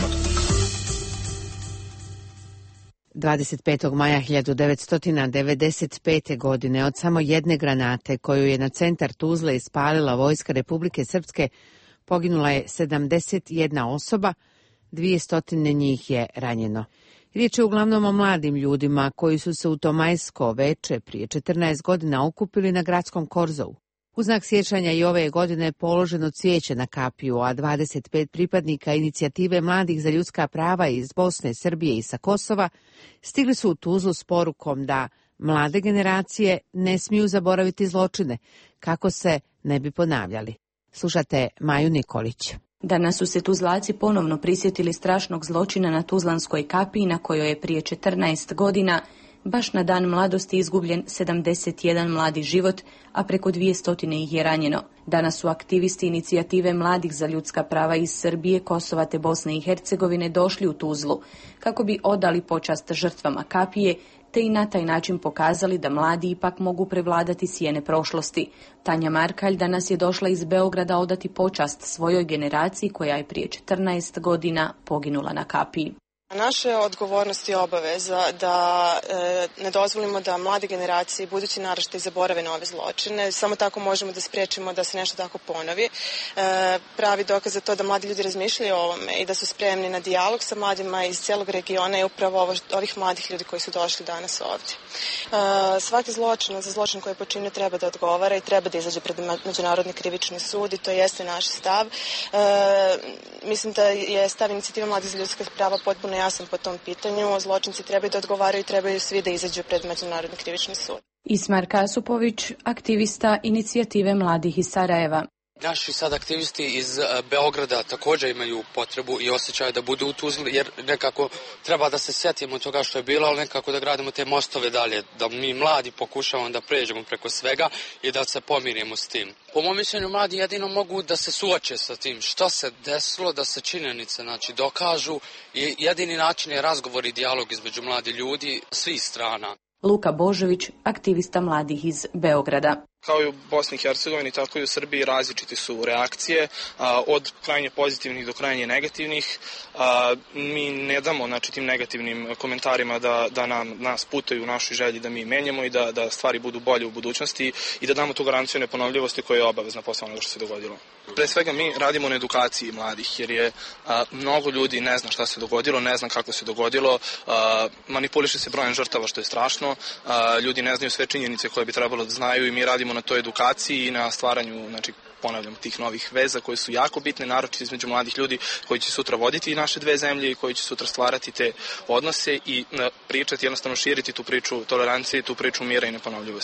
25. maja 1995. godine od samo jedne granate koju je na centar Tuzle ispalila vojska Republike Srpske poginula je 71 osoba, 200 njih je ranjeno. Riječ je uglavnom o mladim ljudima koji su se u to majsko veče prije 14 godina okupili na gradskom Korzovu. U znak sjećanja i ove godine je položeno cvijeće na kapiju, a 25 pripadnika inicijative mladih za ljudska prava iz Bosne, Srbije i sa Kosova stigli su u Tuzlu s porukom da mlade generacije ne smiju zaboraviti zločine, kako se ne bi ponavljali. Slušate Maju Nikolić. Danas su se Tuzlaci ponovno prisjetili strašnog zločina na Tuzlanskoj kapiji na kojoj je prije 14 godina, baš na dan mladosti, izgubljen 71 mladi život, a preko 200 ih je ranjeno. Danas su aktivisti inicijative mladih za ljudska prava iz Srbije, Kosova te Bosne i Hercegovine došli u Tuzlu kako bi odali počast žrtvama kapije te i na taj način pokazali da mladi ipak mogu prevladati sjene prošlosti. Tanja Markalj danas je došla iz Beograda odati počast svojoj generaciji koja je prije 14 godina poginula na kapiji. Naša je odgovornost i obaveza da ne dozvolimo da mlade generacije i budući naraštaji zaborave na ove zločine. Samo tako možemo da spriječimo da se nešto tako ponovi. Pravi dokaz za to da mladi ljudi razmišljaju o ovome i da su spremni na dijalog sa mladima iz cijelog regiona je upravo ovih mladih ljudi koji su došli danas ovdje. Svaki zločin za zločin koji je počinio treba da odgovara i treba da izađe pred Međunarodni krivični sud i to jeste naš stav. Mislim da je stav inicijative mladih za ljudska prava potpuno jasan po tom pitanju. Zločinci trebaju da odgovaraju i trebaju svi da izađu pred Međunarodni krivični sud. Ismar Kasupović, aktivista inicijative mladih iz Sarajeva. Naši sad aktivisti iz Beograda također imaju potrebu i osjećaju da budu u Tuzli, jer nekako treba da se sjetimo toga što je bilo, ali nekako da gradimo te mostove dalje, da mi mladi pokušavamo da pređemo preko svega i da se pomirimo s tim. Po mom mišljenju, mladi jedino mogu da se suoče sa tim što se desilo, da se činjenice dokažu i jedini način je razgovor i dijalog između mladi ljudi svih strana. Luka Božović, aktivista mladih iz Beograda. Kao i u Bosni i Hercegovini, tako i u Srbiji različite su reakcije, od krajnje pozitivnih do krajnje negativnih. Mi ne damo tim negativnim komentarima da nas putaju u našoj želji da mi menjamo i da stvari budu bolje u budućnosti i da damo tu garanciju neponovljivosti koja je obavezna posle onoga što se dogodilo. Pre svega mi radimo na edukaciji mladih, jer je mnogo ljudi ne zna šta se dogodilo, ne zna kako se dogodilo, manipuliše se brojem žrtava što je strašno, ljudi ne znaju sve činjenice koje bi trebalo da znaju i mi radimo na toj edukaciji i na stvaranju, ponavljam, tih novih veza koje su jako bitne, naročito između mladih ljudi koji će sutra voditi naše dve zemlje i koji će sutra stvarati te odnose i pričati, jednostavno širiti tu priču tolerancije, tu priču mira i neponovljivosti.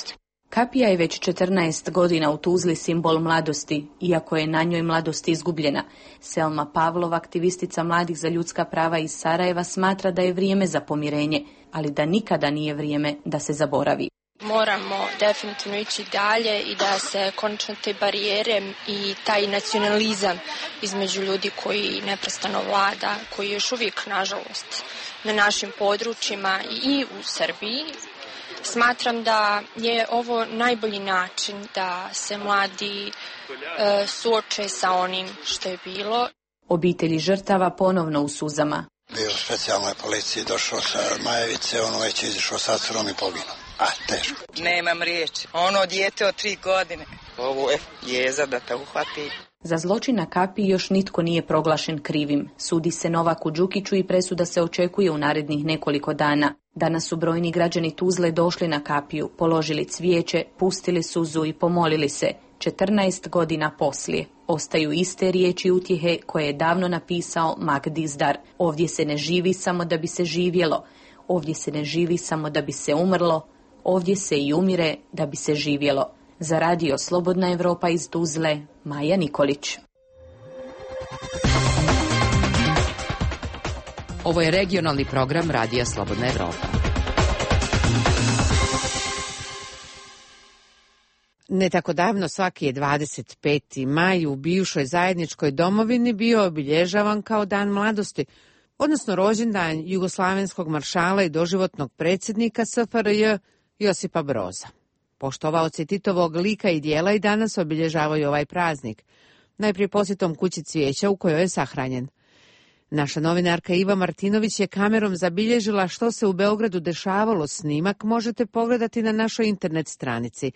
Kapija je već 14 godina u Tuzli simbol mladosti, iako je na njoj mladost izgubljena. Selma Pavlov, aktivistica mladih za ljudska prava iz Sarajeva, smatra da je vrijeme za pomirenje, ali da nikada nije vrijeme da se zaboravi. Moramo definitivno ići dalje i da se konačno te barijere i taj nacionalizam između ljudi koji neprestano vlada, koji još uvijek, nažalost, na našim područjima i u Srbiji. Smatram da je ovo najbolji način da se mladi suoče sa onim što je bilo. Obitelji žrtava ponovno u suzama. Bio u specijalnoj policiji, došao sa Majevice, ono već izišao sa curom i poginuo. Teško. Nemam riječi. Ono dijete od 3 godine. Ovo je jeza da te uhvati. Za zločin na Kapiji još nitko nije proglašen krivim. Sudi se Novaku Đukiću i presuda se očekuje u narednih nekoliko dana. Danas su brojni građani Tuzle došli na Kapiju, položili cvijeće, pustili suzu i pomolili se. 14 godina poslije ostaju iste riječi i utjehe koje je davno napisao Mag Dizdar. Ovdje se ne živi samo da bi se živjelo. Ovdje se ne živi samo da bi se umrlo. Ovdje se i umire da bi se živjelo. Za radio Slobodna Evropa iz Tuzle, Maja Nikolić. Ovo je regionalni program Radija Slobodna Evropa. Ne tako davno svaki je 25. maj u bivšoj zajedničkoj domovini bio obilježavan kao Dan mladosti, odnosno rođendan jugoslavenskog maršala i doživotnog predsjednika SFRJ Josipa Broza. Poštovaoci Titovog lika i dijela i danas obilježavaju ovaj praznik, najprije posjetom kući cvijeća u kojoj je sahranjen. Naša novinarka Iva Martinović je kamerom zabilježila što se u Beogradu dešavalo. Snimak možete pogledati na našoj internet stranici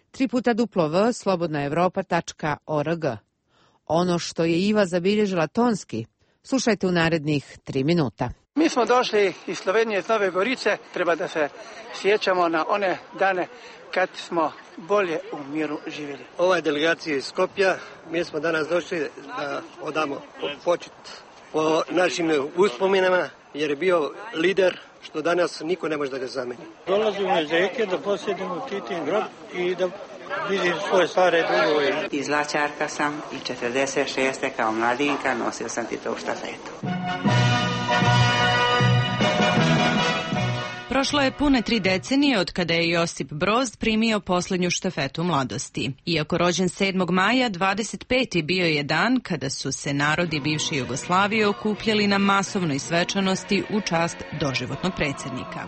www.slobodnaevropa.org. Ono što je Iva zabilježila tonski, slušajte u narednih 3 minuta. Mi smo došli iz Slovenije, iz Nove Gorice. Treba da se sjećamo na one dane kad smo bolje u miru živjeli. Ova je delegacija iz Skopja. Mi smo danas došli da odamo počet po našim uspominama, jer je bio lider što danas niko ne može da ga zameni. Dolazimo iz Rijeke da posjedimo Titin grob i da vidim svoje stare drugove. Iz Laćarka sam i 46. kao mladinka nosio sam Titov štafetu. Prošlo je pune 3 decenije od kada je Josip Broz primio posljednju štafetu mladosti. Iako rođen 7. maja, 25. bio je dan kada su se narodi bivše Jugoslavije okupljali na masovnoj svečanosti u čast doživotnog predsjednika.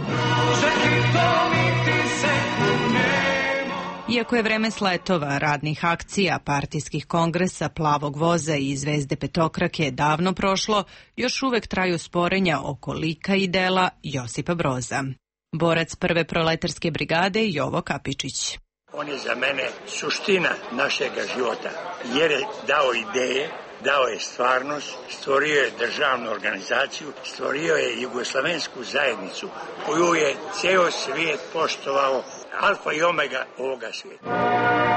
Iako je vreme sletova, radnih akcija, partijskih kongresa, plavog voza i zvezde petokrake davno prošlo, još uvek traju sporenja oko lika i dela Josipa Broza. Borac prve proletarske brigade Jovo Kapičić. On je za mene suština našega života, jer je dao ideje, dao je stvarnost, stvorio je državnu organizaciju, stvorio je jugoslavensku zajednicu koju je ceo svijet poštovao, alfa i omega ovoga svijeta.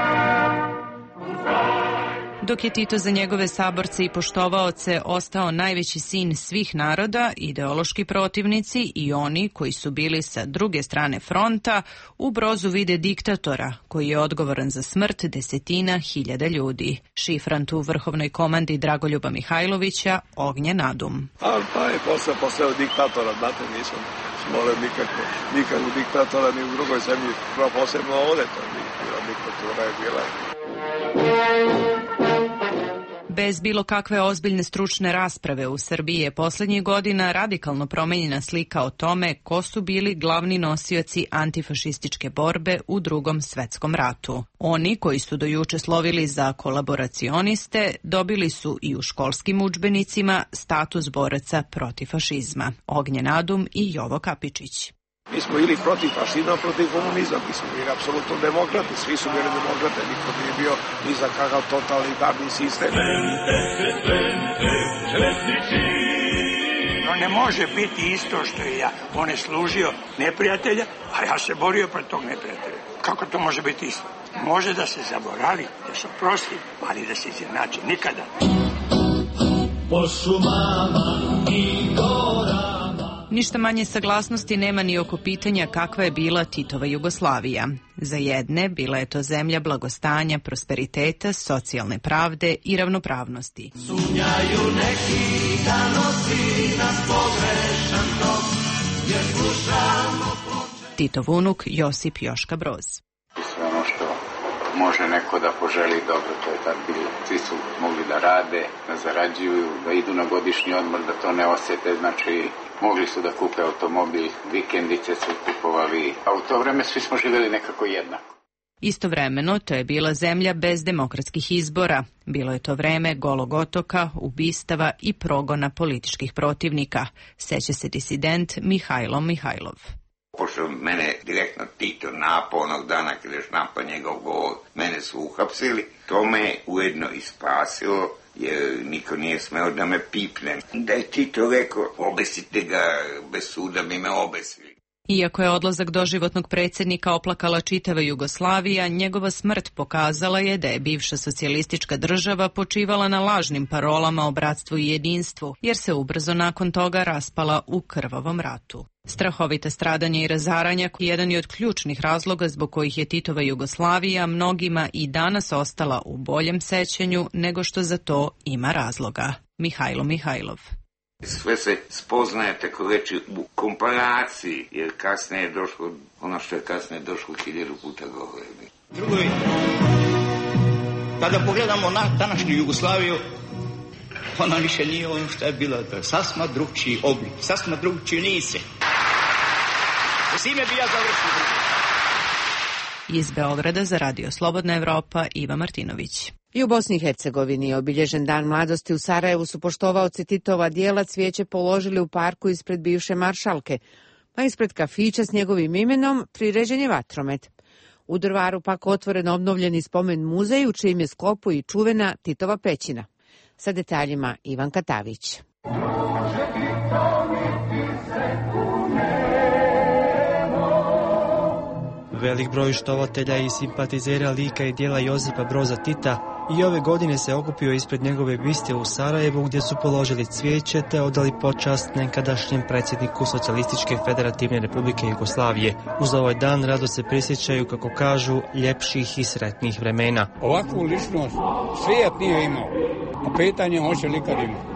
Dok je Tito za njegove saborce i poštovaoce ostao najveći sin svih naroda, ideološki protivnici i oni koji su bili sa druge strane fronta u Brozu vide diktatora koji je odgovoran za smrt desetina hiljada ljudi. Šifrant u vrhovnoj komandi Dragoljuba Mihajlovića Ognjen Nadum. Pa je postao diktatora, znate, nisam smolio nikakvog diktatora ni u drugoj zemlji, posebno ovdje to bila diktatura je bila. Bez bilo kakve ozbiljne stručne rasprave u Srbiji je posljednjih godina radikalno promenjena slika o tome ko su bili glavni nosioci antifašističke borbe u Drugom svetskom ratu. Oni koji su do juče slovili za kolaboracioniste dobili su i u školskim udžbenicima status boraca protiv fašizma. Ognjen Adum i Jovo Kapičić. Mi smo ili protiv fašizma, protiv komunizma, mi smo bili apsolutno demokrati, svi su bili demokrate, niko nije bio ni za kakav totalitarni sistem. No ne može biti isto što je ja. On je služio neprijatelja, a ja se borio protiv tog neprijatelja. Kako to može biti isto? Može da se zaboravi, da se oprosti, ali da se izjednači nikada. Po šumama i gorama. Ništa manje saglasnosti nema ni oko pitanja kakva je bila Titova Jugoslavija. Za jedne bila je to zemlja blagostanja, prosperiteta, socijalne pravde i ravnopravnosti. Sumnjaju neki da nosi nas pogrešan tok, jer slušamo ploče. Titov unuk Josip Joška Broz. Sve ono što može neko da poželi dobro, to je tad bilo. Svi su mogli da rade, da zarađuju, da idu na godišnji odmor, da to ne osjete, znači mogli su da kupe automobil, vikendice su kupovali, a u to vreme svi smo živjeli nekako jednako. Istovremeno, to je bila zemlja bez demokratskih izbora. Bilo je to vreme golog otoka, ubistava i progona političkih protivnika, seća se disident Mihajlo Mihajlov. Pošto mene direktno Tito napao onog dana kada je štampa njegov gol, mene su uhapsili, to me ujedno i spasilo, jer niko nije smeo da me pipne. Da je Tito rekao, obesite ga, bez suda bi me obesili. Iako je odlazak doživotnog predsjednika oplakala čitava Jugoslavija, njegova smrt pokazala je da je bivša socijalistička država počivala na lažnim parolama o bratstvu i jedinstvu, jer se ubrzo nakon toga raspala u krvavom ratu. Strahovita stradanja i razaranja jedan je od ključnih razloga zbog kojih je Titova Jugoslavija mnogima i danas ostala u boljem sećanju nego što za to ima razloga. Mihajlo Mihajlov. Sve se spoznaje, tako reći, u komparaciji, jer kasnije je došlo, ono što je kasnije došlo 1000 puta gore. Drugo, kada pogledamo na današnju Jugoslaviju, ona više nije ono što je bila, to je sasma drugčiji oblik, sasma drugčiji lice. S ime bi ja završio. Iz Beograda za Radio Slobodna Evropa, Iva Martinović. I u Bosni i Hercegovini je obilježen Dan mladosti. U Sarajevu su poštovaoci Titova dijela cvijeće položili u parku ispred bivše maršalke, a ispred kafića s njegovim imenom priređen je vatromet. U Drvaru pak otvoren obnovljeni spomen muzej u čijem je sklopu i čuvena Titova pećina. Sa detaljima Ivan Katavić. Velik broj štovatelja i simpatizera lika i dijela Josipa Broza Tita i ove godine se okupio ispred njegove biste u Sarajevu, gdje su položili cvijeće te odali počast nekadašnjem predsjedniku Socijalističke federativne republike Jugoslavije. Uz ovaj dan rado se prisjećaju, kako kažu, ljepših i sretnih vremena. Ovakvu ličnost svijet nije imao, a pitanje hoće li kad imati.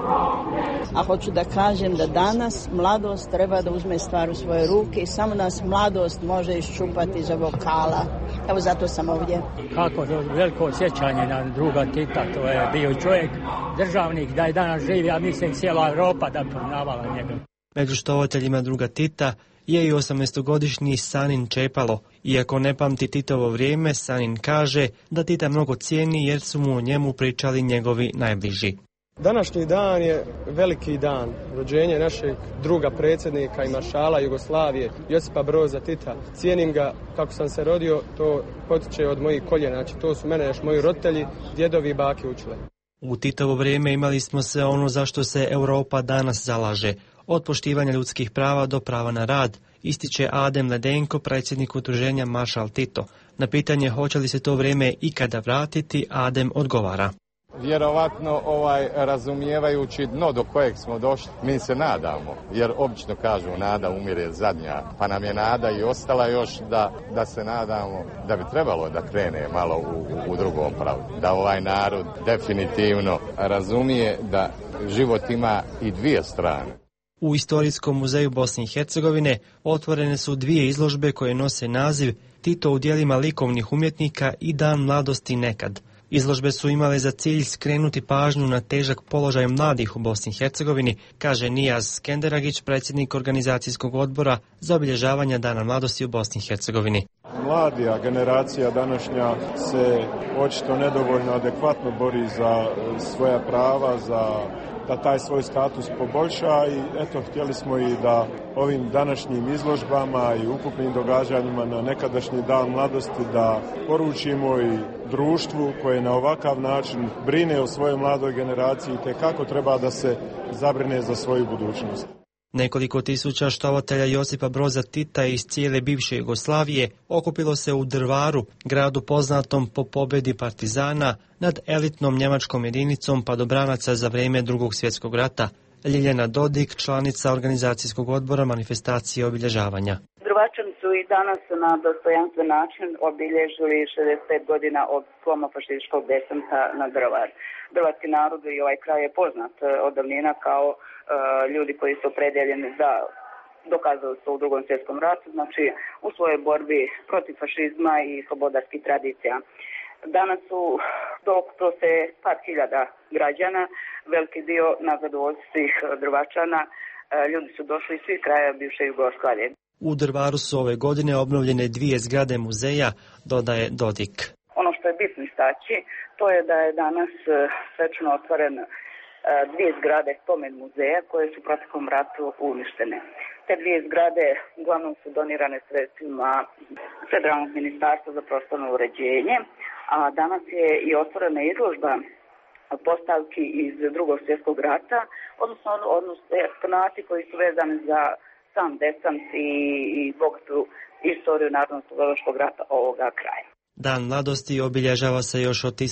A hoću da kažem da danas mladost treba da uzme stvar u svoje ruke i samo nas mladost može iščupati iz ovog kala. Evo zato sam ovdje. Kako veliko sjećanje na druga Tita, to je bio čovjek, državnik, da je danas živi, ja mislim cijela Europa da poznavala njega. Među štovateljima druga Tita je i 18-godišnji Sanin Čepalo. Iako ne pamti Titovo vrijeme, Sanin kaže da Tita mnogo cijeni jer su mu o njemu pričali njegovi najbliži. Današnji dan je veliki dan, rođenje našeg druga predsjednika i maršala Jugoslavije, Josipa Broza Tita. Cijenim ga kako sam se rodio, to potiče od mojih koljena, znači to su mene još moji roditelji, djedovi i bake učile. U Titovo vrijeme imali smo sve ono za što se Europa danas zalaže, od poštivanja ljudskih prava do prava na rad, ističe Adem Ledenko, predsjednik udruženja Maršal Tito. Na pitanje hoće li se to vrijeme ikada vratiti, Adem odgovara. Vjerovatno razumijevajući dno do kojeg smo došli, mi se nadamo, jer obično kažu nada umire zadnja, pa nam je nada i ostala još da se nadamo da bi trebalo da krene malo u drugom pravu, da ovaj narod definitivno razumije da život ima i dvije strane. U Istorijskom muzeju Bosne i Hercegovine otvorene su dvije izložbe koje nose naziv Tito u djelima likovnih umjetnika i Dan mladosti nekad. Izložbe su imale za cilj skrenuti pažnju na težak položaj mladih u Bosni i Hercegovini, kaže Nijaz Skenderagić, predsjednik organizacijskog odbora za obilježavanje Dana mladosti u Bosni i Hercegovini. Mladija generacija današnja se očito nedovoljno adekvatno bori za svoja prava, da taj svoj status poboljša i eto, htjeli smo i da ovim današnjim izložbama i ukupnim događanjima na nekadašnji Dan mladosti da poručimo i društvu koje na ovakav način brine o svojoj mladoj generaciji te kako treba da se zabrine za svoju budućnost. Nekoliko tisuća štovatelja Josipa Broza Tita iz cijele bivše Jugoslavije okupilo se u Drvaru, gradu poznatom po pobjedi partizana nad elitnom njemačkom jedinicom padobranaca za vrijeme Drugog svjetskog rata. Ljiljana Dodik, članica organizacijskog odbora manifestacije obilježavanja. Drvačani su i danas na dostojanstven način obilježili 65 godina od sloma fašističkog desanta na Drvar. Drvarski narod i ovaj kraj je poznat od davnina kao ljudi koji su opredeljeni za, dokazali su u Drugom svjetskom ratu, znači u svojoj borbi protiv fašizma i slobodarskih tradicija. Danas su dokupilo se par hiljada građana, veliki dio na zadovoljstvo svih Drvačana. Ljudi su došli iz svih krajeva bivše Jugoslavije. U Drvaru su ove godine obnovljene 2 zgrade muzeja, dodaje Dodik. Ono što je bitno istaći, to je da je danas svečano otvoren 2 zgrade spomen muzeja koje su u proteklom ratu uništene. Te 2 zgrade uglavnom su donirane sredstvima Federalnog ministarstva za prostorno uređenje, a danas je i otvorena izložba postavki iz Drugog svjetskog rata, odnosno eksponati koji su vezani za sam desant i bogatu istoriju Narodnooslobodilačkog rata ovoga kraja. Dan mladosti obilježava se još od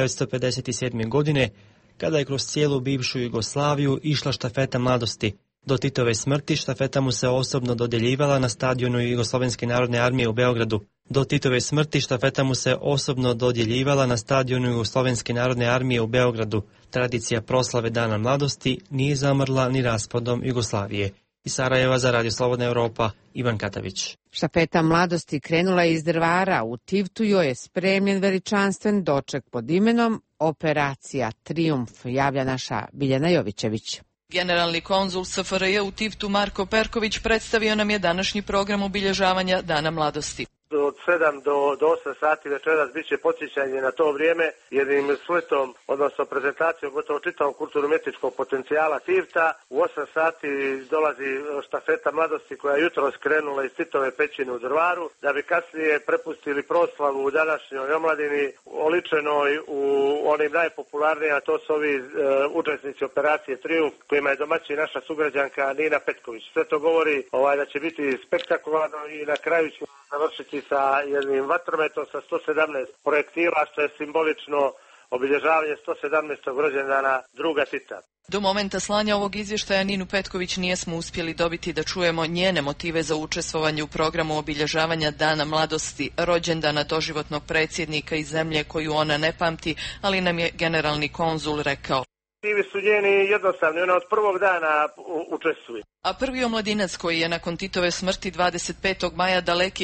1957. godine, kada je kroz cijelu bivšu Jugoslaviju išla štafeta mladosti. Do Titove smrti štafeta mu se osobno dodjeljivala na stadionu Jugoslovenske narodne armije u Beogradu. Do Titove smrti štafeta mu se osobno dodjeljivala na stadionu Jugoslovenske narodne armije u Beogradu. Tradicija proslave Dana mladosti nije zamrla ni raspadom Jugoslavije. Iz Sarajeva za Radio Slobodna Europa, Ivan Katavić. Štafeta mladosti krenula iz Drvara. U Tivtu joj je spremljen veličanstven doček pod imenom Operacija Trijumf, javlja naša Biljana Jovićević. Generalni konzul SFRJ u Tivtu Marko Perković predstavio nam je današnji program obilježavanja Dana mladosti. Od 7 do 8 sati večeras bit će podsjećanje na to vrijeme jednim sletom, odnosno prezentacijom gotovo čitavog kulturno-umjetničkog potencijala Tivta. U 8 sati dolazi štafeta mladosti koja je jutros krenula iz Titove pećine u Drvaru, da bi kasnije prepustili proslavu u današnjoj omladini, oličenoj u onim najpopularnijim, a to su ovi učesnici operacije Trijumf, kojima je domaćin naša sugrađanka Nina Petković. Sve to govori da će biti spektakularno i na kraju ćemo završiti sa jednim vatrometom sa 117 projektila, što je simbolično obilježavanje 117. rođendana druga Tita. Do momenta slanja ovog izvještaja Ninu Petković nijesmo uspjeli dobiti da čujemo njene motive za učestvovanje u programu obilježavanja Dana mladosti, rođendana doživotnog predsjednika iz zemlje koju ona ne pamti, ali nam je generalni konzul rekao. Motivi su njeni jednostavni, ona od prvog dana učestvuje. A prvi omladinac koji je nakon Titove smrti 25. maja daleke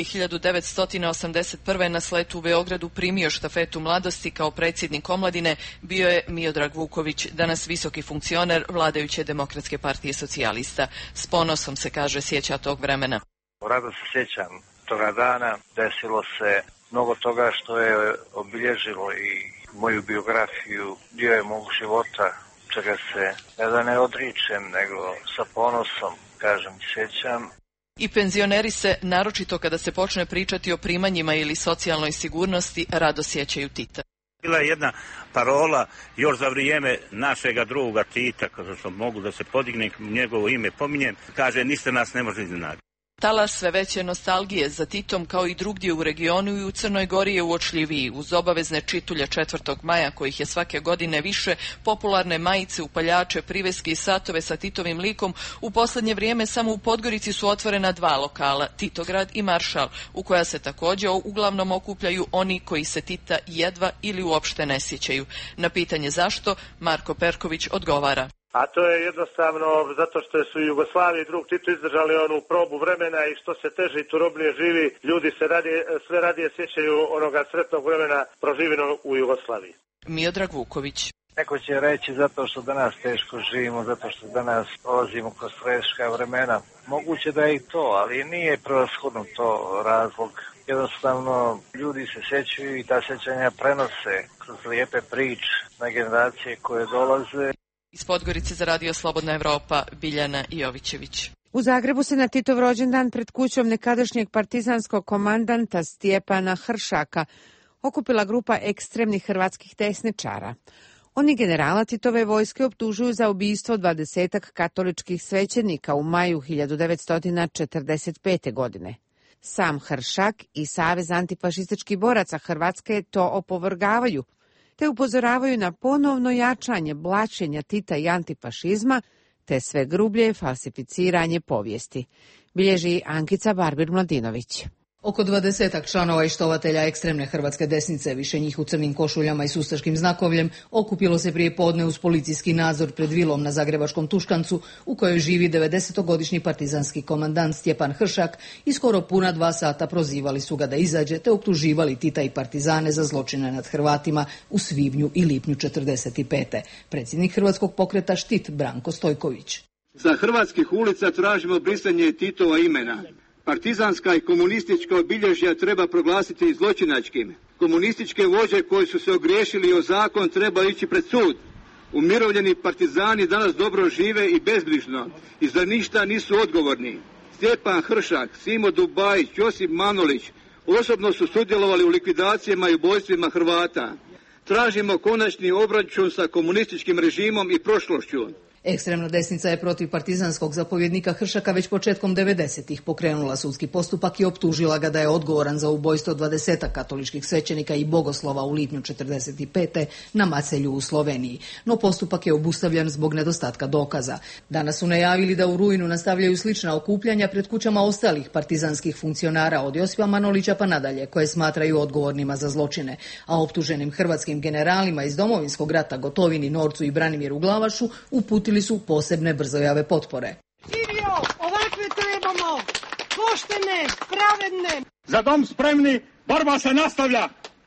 1981. na sletu u Beogradu primio štafetu mladosti kao predsjednik omladine bio je Miodrag Vuković, danas visoki funkcioner vladajuće Demokratske partije socijalista. S ponosom se kaže sjeća tog vremena. Rado se sjećam toga dana, desilo se mnogo toga što je obilježilo i moju biografiju, dio je mog života, čega se ne da ne odričem, nego sa ponosom, kažem, sjećam. I penzioneri se, naročito kada se počne pričati o primanjima ili socijalnoj sigurnosti, rado sjećaju Tita. Bila je jedna parola još za vrijeme našega druga Tita, kao što mogu da se podigne njegovo ime, pominjem, kaže niste nas ne može iznenaditi. Talas sve veće nostalgije za Titom kao i drugdje u regionu i u Crnoj Gori je uočljiviji. Uz obavezne čitulje 4. maja, kojih je svake godine više, popularne majice, upaljače, priveske i satove sa Titovim likom, u posljednje vrijeme samo u Podgorici su otvorena 2 lokala, Titograd i Maršal, u koja se također uglavnom okupljaju oni koji se Tita jedva ili uopšte ne sjećaju. Na pitanje zašto, Marko Perković odgovara. A to je jednostavno zato što su u Jugoslaviji drug Tito izdržali onu probu vremena i što se teže i turobnije živi, ljudi se sve radije sjećaju onoga sretnog vremena proživenog u Jugoslaviji. Miodrag Vuković. Neko će reći zato što danas teško živimo, zato što danas prolazimo kroz teška vremena. Moguće da je i to, ali nije prevashodno to razlog. Jednostavno, ljudi se sjećaju i ta sjećanja prenose kroz lijepe priče na generacije koje dolaze. Iz Podgorice za Radio Slobodna Evropa, Biljana Jovićević. U Zagrebu se na Titov rođendan pred kućom nekadašnjeg partizanskog komandanta Stjepana Hršaka okupila grupa ekstremnih hrvatskih desničara. Oni generala Titove vojske optužuju za ubijstvo 20 katoličkih svećenika u maju 1945. godine. Sam Hršak i Savez antifašističkih boraca Hrvatske to opovrgavaju, te upozoravaju na ponovno jačanje blaćenja Tita i antifašizma, te sve grublje falsificiranje povijesti. bilježi Ankica Barbir-Mladinović. Oko 20 članova i štovatelja ekstremne hrvatske desnice, više njih u crnim košuljama i s ustaškim znakovljem, okupilo se prije podne uz policijski nadzor pred vilom na zagrebačkom Tuškancu, u kojoj živi 90-godišnji partizanski komandant Stjepan Hršak, i skoro puna 2 sata prozivali su ga da izađe te optuživali Tita i partizane za zločine nad Hrvatima u svibnju i lipnju 45. Predsjednik Hrvatskog pokreta Štit Branko Stojković. Sa hrvatskih ulica tražimo brisanje Titova imena. Partizanska i komunistička obilježja treba proglasiti zločinačkim. Komunističke vođe koji su se ogriješili o zakon treba ići pred sud. Umirovljeni partizani danas dobro žive i bezbrižno i za ništa nisu odgovorni. Stjepan Hršak, Simo Dubajić, Josip Manolić osobno su sudjelovali u likvidacijama i ubojstvima Hrvata. Tražimo konačni obračun sa komunističkim režimom i prošlošću. Ekstremna desnica je protiv partizanskog zapovjednika Hršaka već početkom 90-ih pokrenula sudski postupak i optužila ga da je odgovoran za ubojstvo 20 katoličkih svećenika i bogoslova u lipnju 45. na Macelju u Sloveniji. No postupak je obustavljen zbog nedostatka dokaza. Danas su najavili da u rujnu nastavljaju slična okupljanja pred kućama ostalih partizanskih funkcionara od Josipa Manolića pa nadalje, koje smatraju odgovornima za zločine. A optuženim hrvatskim generalima iz Domovinskog rata Gotovini, Norcu i Branimiru Glavašu uputili su posebne brzojave potpore. Živio, ovakve trebamo, poštene, pravedne. Za dom spremni, borba se nastavlja.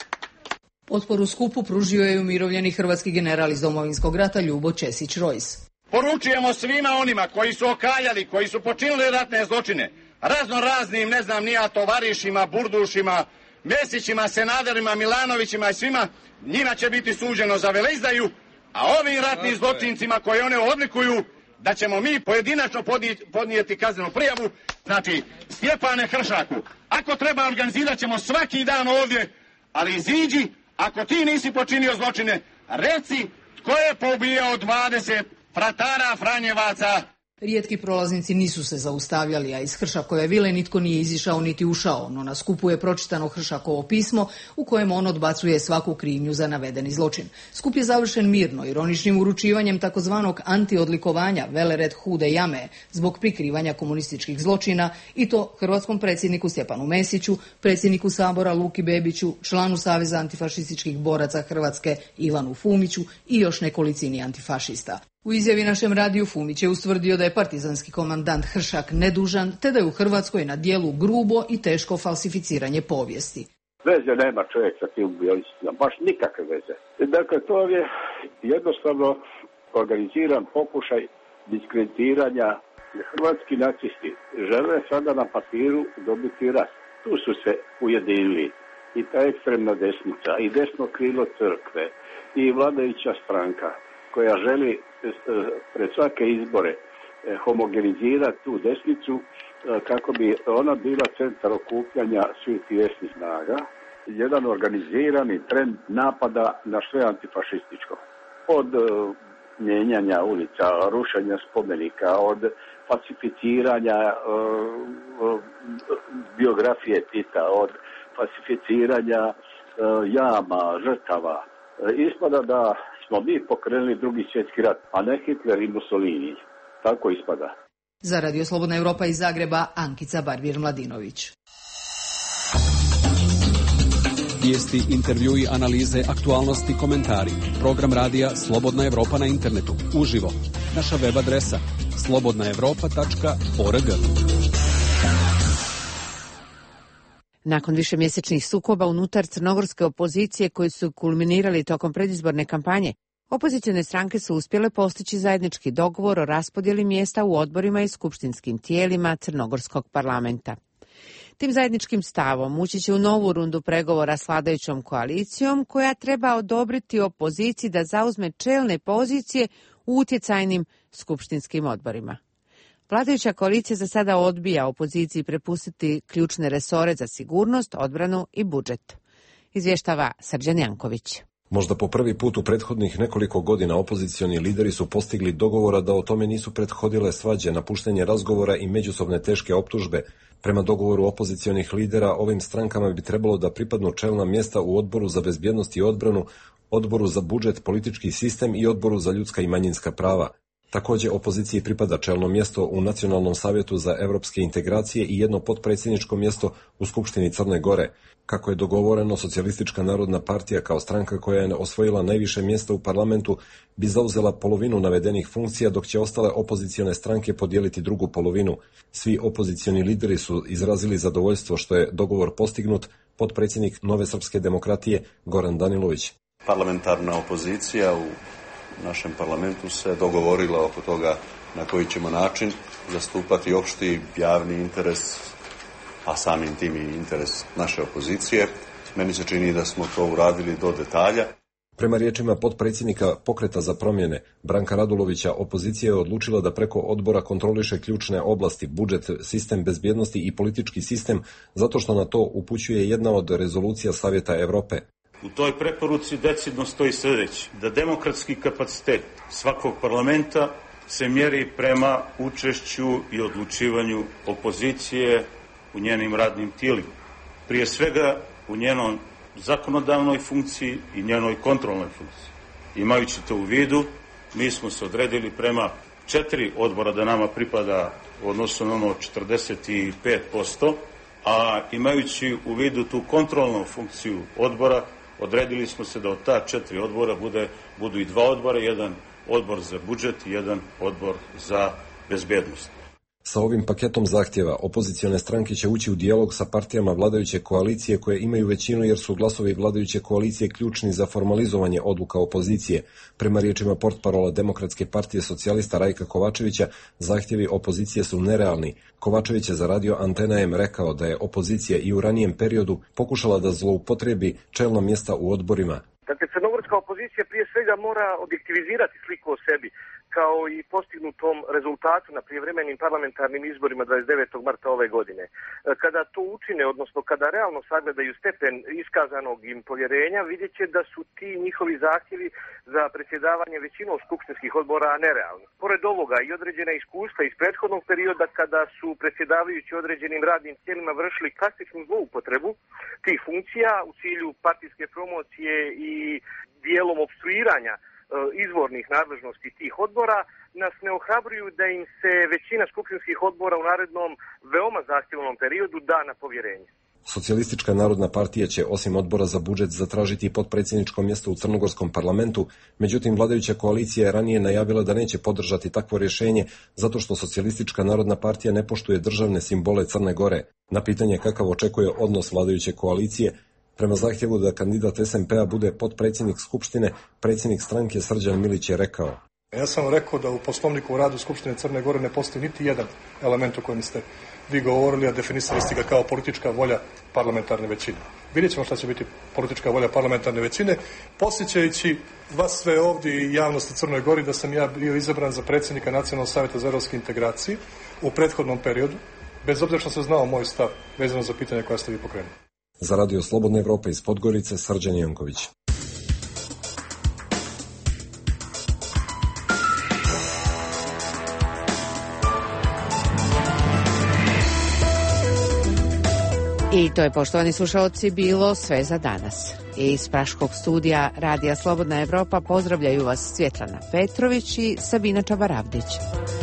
Potporu skupu pružio je umirovljeni hrvatski general iz Domovinskog rata Ljubo Česić-Rojs. Poručujemo svima onima koji su okaljali, koji su počinili ratne zločine, raznim, tovarišima, burdušima, Mesićima, Senaderima, Milanovićima i svima, njima će biti suđeno za veleizdaju, a ovim ratnim zločincima koje one odlikuju, da ćemo mi pojedinačno podnijeti kaznenu prijavu. Znači, Stjepane Hršaku, ako treba organizirat ćemo svaki dan ovdje, ali iziđi, ako ti nisi počinio zločine, reci tko je poubijao 20 fratara Franjevaca. Rijetki prolaznici nisu se zaustavljali, a iz Hršakove vile nitko nije izišao niti ušao, no na skupu je pročitano Hršakovo pismo u kojem on odbacuje svaku krivnju za navedeni zločin. Skup je završen mirno, ironičnim uručivanjem takozvanog antiodlikovanja Velered Hude Jame zbog prikrivanja komunističkih zločina, i to hrvatskom predsjedniku Stjepanu Mesiću, predsjedniku Sabora Luki Bebiću, članu Saveza antifašističkih boraca Hrvatske Ivanu Fumiću i još nekolicini antifašista. U izjavi našem radiju Fumić je ustvrdio da je partizanski komandant Hršak nedužan, te da je u Hrvatskoj na dijelu grubo i teško falsificiranje povijesti. Veze nema čovjek sa tim ubojstvima, baš nikakve veze. Dakle, to je jednostavno organiziran pokušaj diskreditiranja. Hrvatski nacisti žele sada na papiru dobiti rat. Tu su se ujedinili i ta ekstremna desnica, i desno krilo crkve, i vladajuća stranka, koja želi pred svake izbore homogenizirati tu desnicu kako bi ona bila centar okupljanja svih tijesnih snaga. Jedan organizirani trend napada na sve antifašističko. Od mijenjanja ulica, rušenja spomenika, od falsificiranja biografije Tita, od falsificiranja jama, žrtava. Ispada da smo mi pokrenuli Drugi svjetski rat, a ne Hitler i Mussolini. Tako ispada. Za Radio Slobodna Europa iz Zagreba, Ankica Barbir-Mladinović. Vijesti, intervjui, analize, aktualnosti, komentari. Program radija Slobodna Europa na internetu. Uživo. Naša web adresa slobodnaevropa.org. Nakon višemjesečnih sukoba unutar crnogorske opozicije koji su kulminirali tokom predizborne kampanje, opozicione stranke su uspjele postići zajednički dogovor o raspodjeli mjesta u odborima i skupštinskim tijelima crnogorskog parlamenta. Tim zajedničkim stavom ući će u novu rundu pregovora s vladajućom koalicijom koja treba odobriti opoziciji da zauzme čelne pozicije u utjecajnim skupštinskim odborima. Vladajuća koalicija za sada odbija opoziciji prepustiti ključne resore za sigurnost, odbranu i budžet. Izvještava Srđan Janković. Možda po prvi put u prethodnih nekoliko godina opozicioni lideri su postigli dogovora da o tome nisu prethodile svađe, napuštanje razgovora i međusobne teške optužbe. Prema dogovoru opozicionih lidera, ovim strankama bi trebalo da pripadnu čelna mjesta u Odboru za bezbjednost i odbranu, Odboru za budžet, politički sistem i Odboru za ljudska i manjinska prava. Također opoziciji pripada čelno mjesto u Nacionalnom savjetu za evropske integracije i jedno potpredsjedničko mjesto u Skupštini Crne Gore. Kako je dogovoreno, Socijalistička narodna partija kao stranka koja je osvojila najviše mjesta u parlamentu bi zauzela polovinu navedenih funkcija, dok će ostale opozicione stranke podijeliti drugu polovinu. Svi opozicioni lideri su izrazili zadovoljstvo što je dogovor postignut, potpredsjednik Nove srpske demokratije Goran Danilović. Parlamentarna opozicija u našem parlamentu se dogovorila oko toga na koji ćemo način zastupati opšti javni interes, a samim tim i interes naše opozicije. Meni se čini da smo to uradili do detalja. Prema riječima potpredsjednika Pokreta za promjene Branka Radulovića, opozicija je odlučila da preko odbora kontroliše ključne oblasti, budžet, sistem bezbjednosti i politički sistem, zato što na to upućuje jedna od rezolucija Savjeta Evrope. U toj preporuci decidno stoji sljedeće, da demokratski kapacitet svakog parlamenta se mjeri prema učešću i odlučivanju opozicije u njenim radnim tijelima. Prije svega u njenoj zakonodavnoj funkciji i njenoj kontrolnoj funkciji. Imajući to u vidu, mi smo se odredili prema 4 odbora da nama pripada u odnosu na ono 45%, a imajući u vidu tu kontrolnu funkciju odbora, odredili smo se da od ta 4 odbora budu i 2 odbora, jedan odbor za budžet i jedan odbor za bezbjednost. Sa ovim paketom zahtjeva opozicione stranke će ući u dijalog sa partijama vladajuće koalicije koje imaju većinu jer su glasovi vladajuće koalicije ključni za formalizovanje odluka opozicije. Prema riječima portparola Demokratske partije socijalista Rajka Kovačevića, zahtjevi opozicije su nerealni. Kovačević je za radio Antena M rekao da je opozicija i u ranijem periodu pokušala da zloupotrebi čelna mjesta u odborima. Dakle, crnogorska opozicija prije svega mora objektivizirati sliku o sebi, kao i postignutom rezultatu na prijevremenim parlamentarnim izborima 29. marta ove godine. Kada to učine, odnosno kada realno sagledaju stepen iskazanog im povjerenja, vidjet će da su ti njihovi zahtjevi za predsjedavanje većinom skupštinskih odbora nerealni. Pored ovoga i određena iskustva iz prethodnog perioda kada su predsjedavajući određenim radnim tijelima vršili klasičnu zloupotrebu tih funkcija u cilju partijske promocije i dijelom opstruiranja izvornih nadležnosti tih odbora, nas ne ohrabruju da im se većina skupštinskih odbora u narednom veoma zahtjevnom periodu da na povjerenje. Socijalistička narodna partija će osim odbora za budžet zatražiti potpredsjedničko mjesto u crnogorskom parlamentu, međutim vladajuća koalicija je ranije najavila da neće podržati takvo rješenje zato što Socijalistička narodna partija ne poštuje državne simbole Crne Gore. Na pitanje kakav očekuje odnos vladajuće koalicije, prema zahtjevu da kandidat SMP-a bude potpredsjednik Skupštine, predsjednik stranke Srđan Milić je rekao: Ja sam rekao da u Poslovniku o radu Skupštine Crne Gore ne postoji niti jedan element o kojem ste vi govorili, a definisali ste ga kao politička volja parlamentarne većine. Vidjet ćemo šta će biti politička volja parlamentarne većine, posjećajući vas sve ovdje i javnost u Crnoj Gori da sam ja bio izabran za predsjednika Nacionalnog savjeta za evropske integracije u prethodnom periodu, bez obzira što sam znao moj stav vezano za pitanje koja ste vi pokrenuli. Za Radio Slobodna Evropa iz Podgorice, Srđan Janković. I to je, poštovani slušalci, bilo sve za danas. Iz Praškog studija Radija Slobodna Evropa pozdravljaju vas Svjetlana Petrović i Sabina Čabaravdić.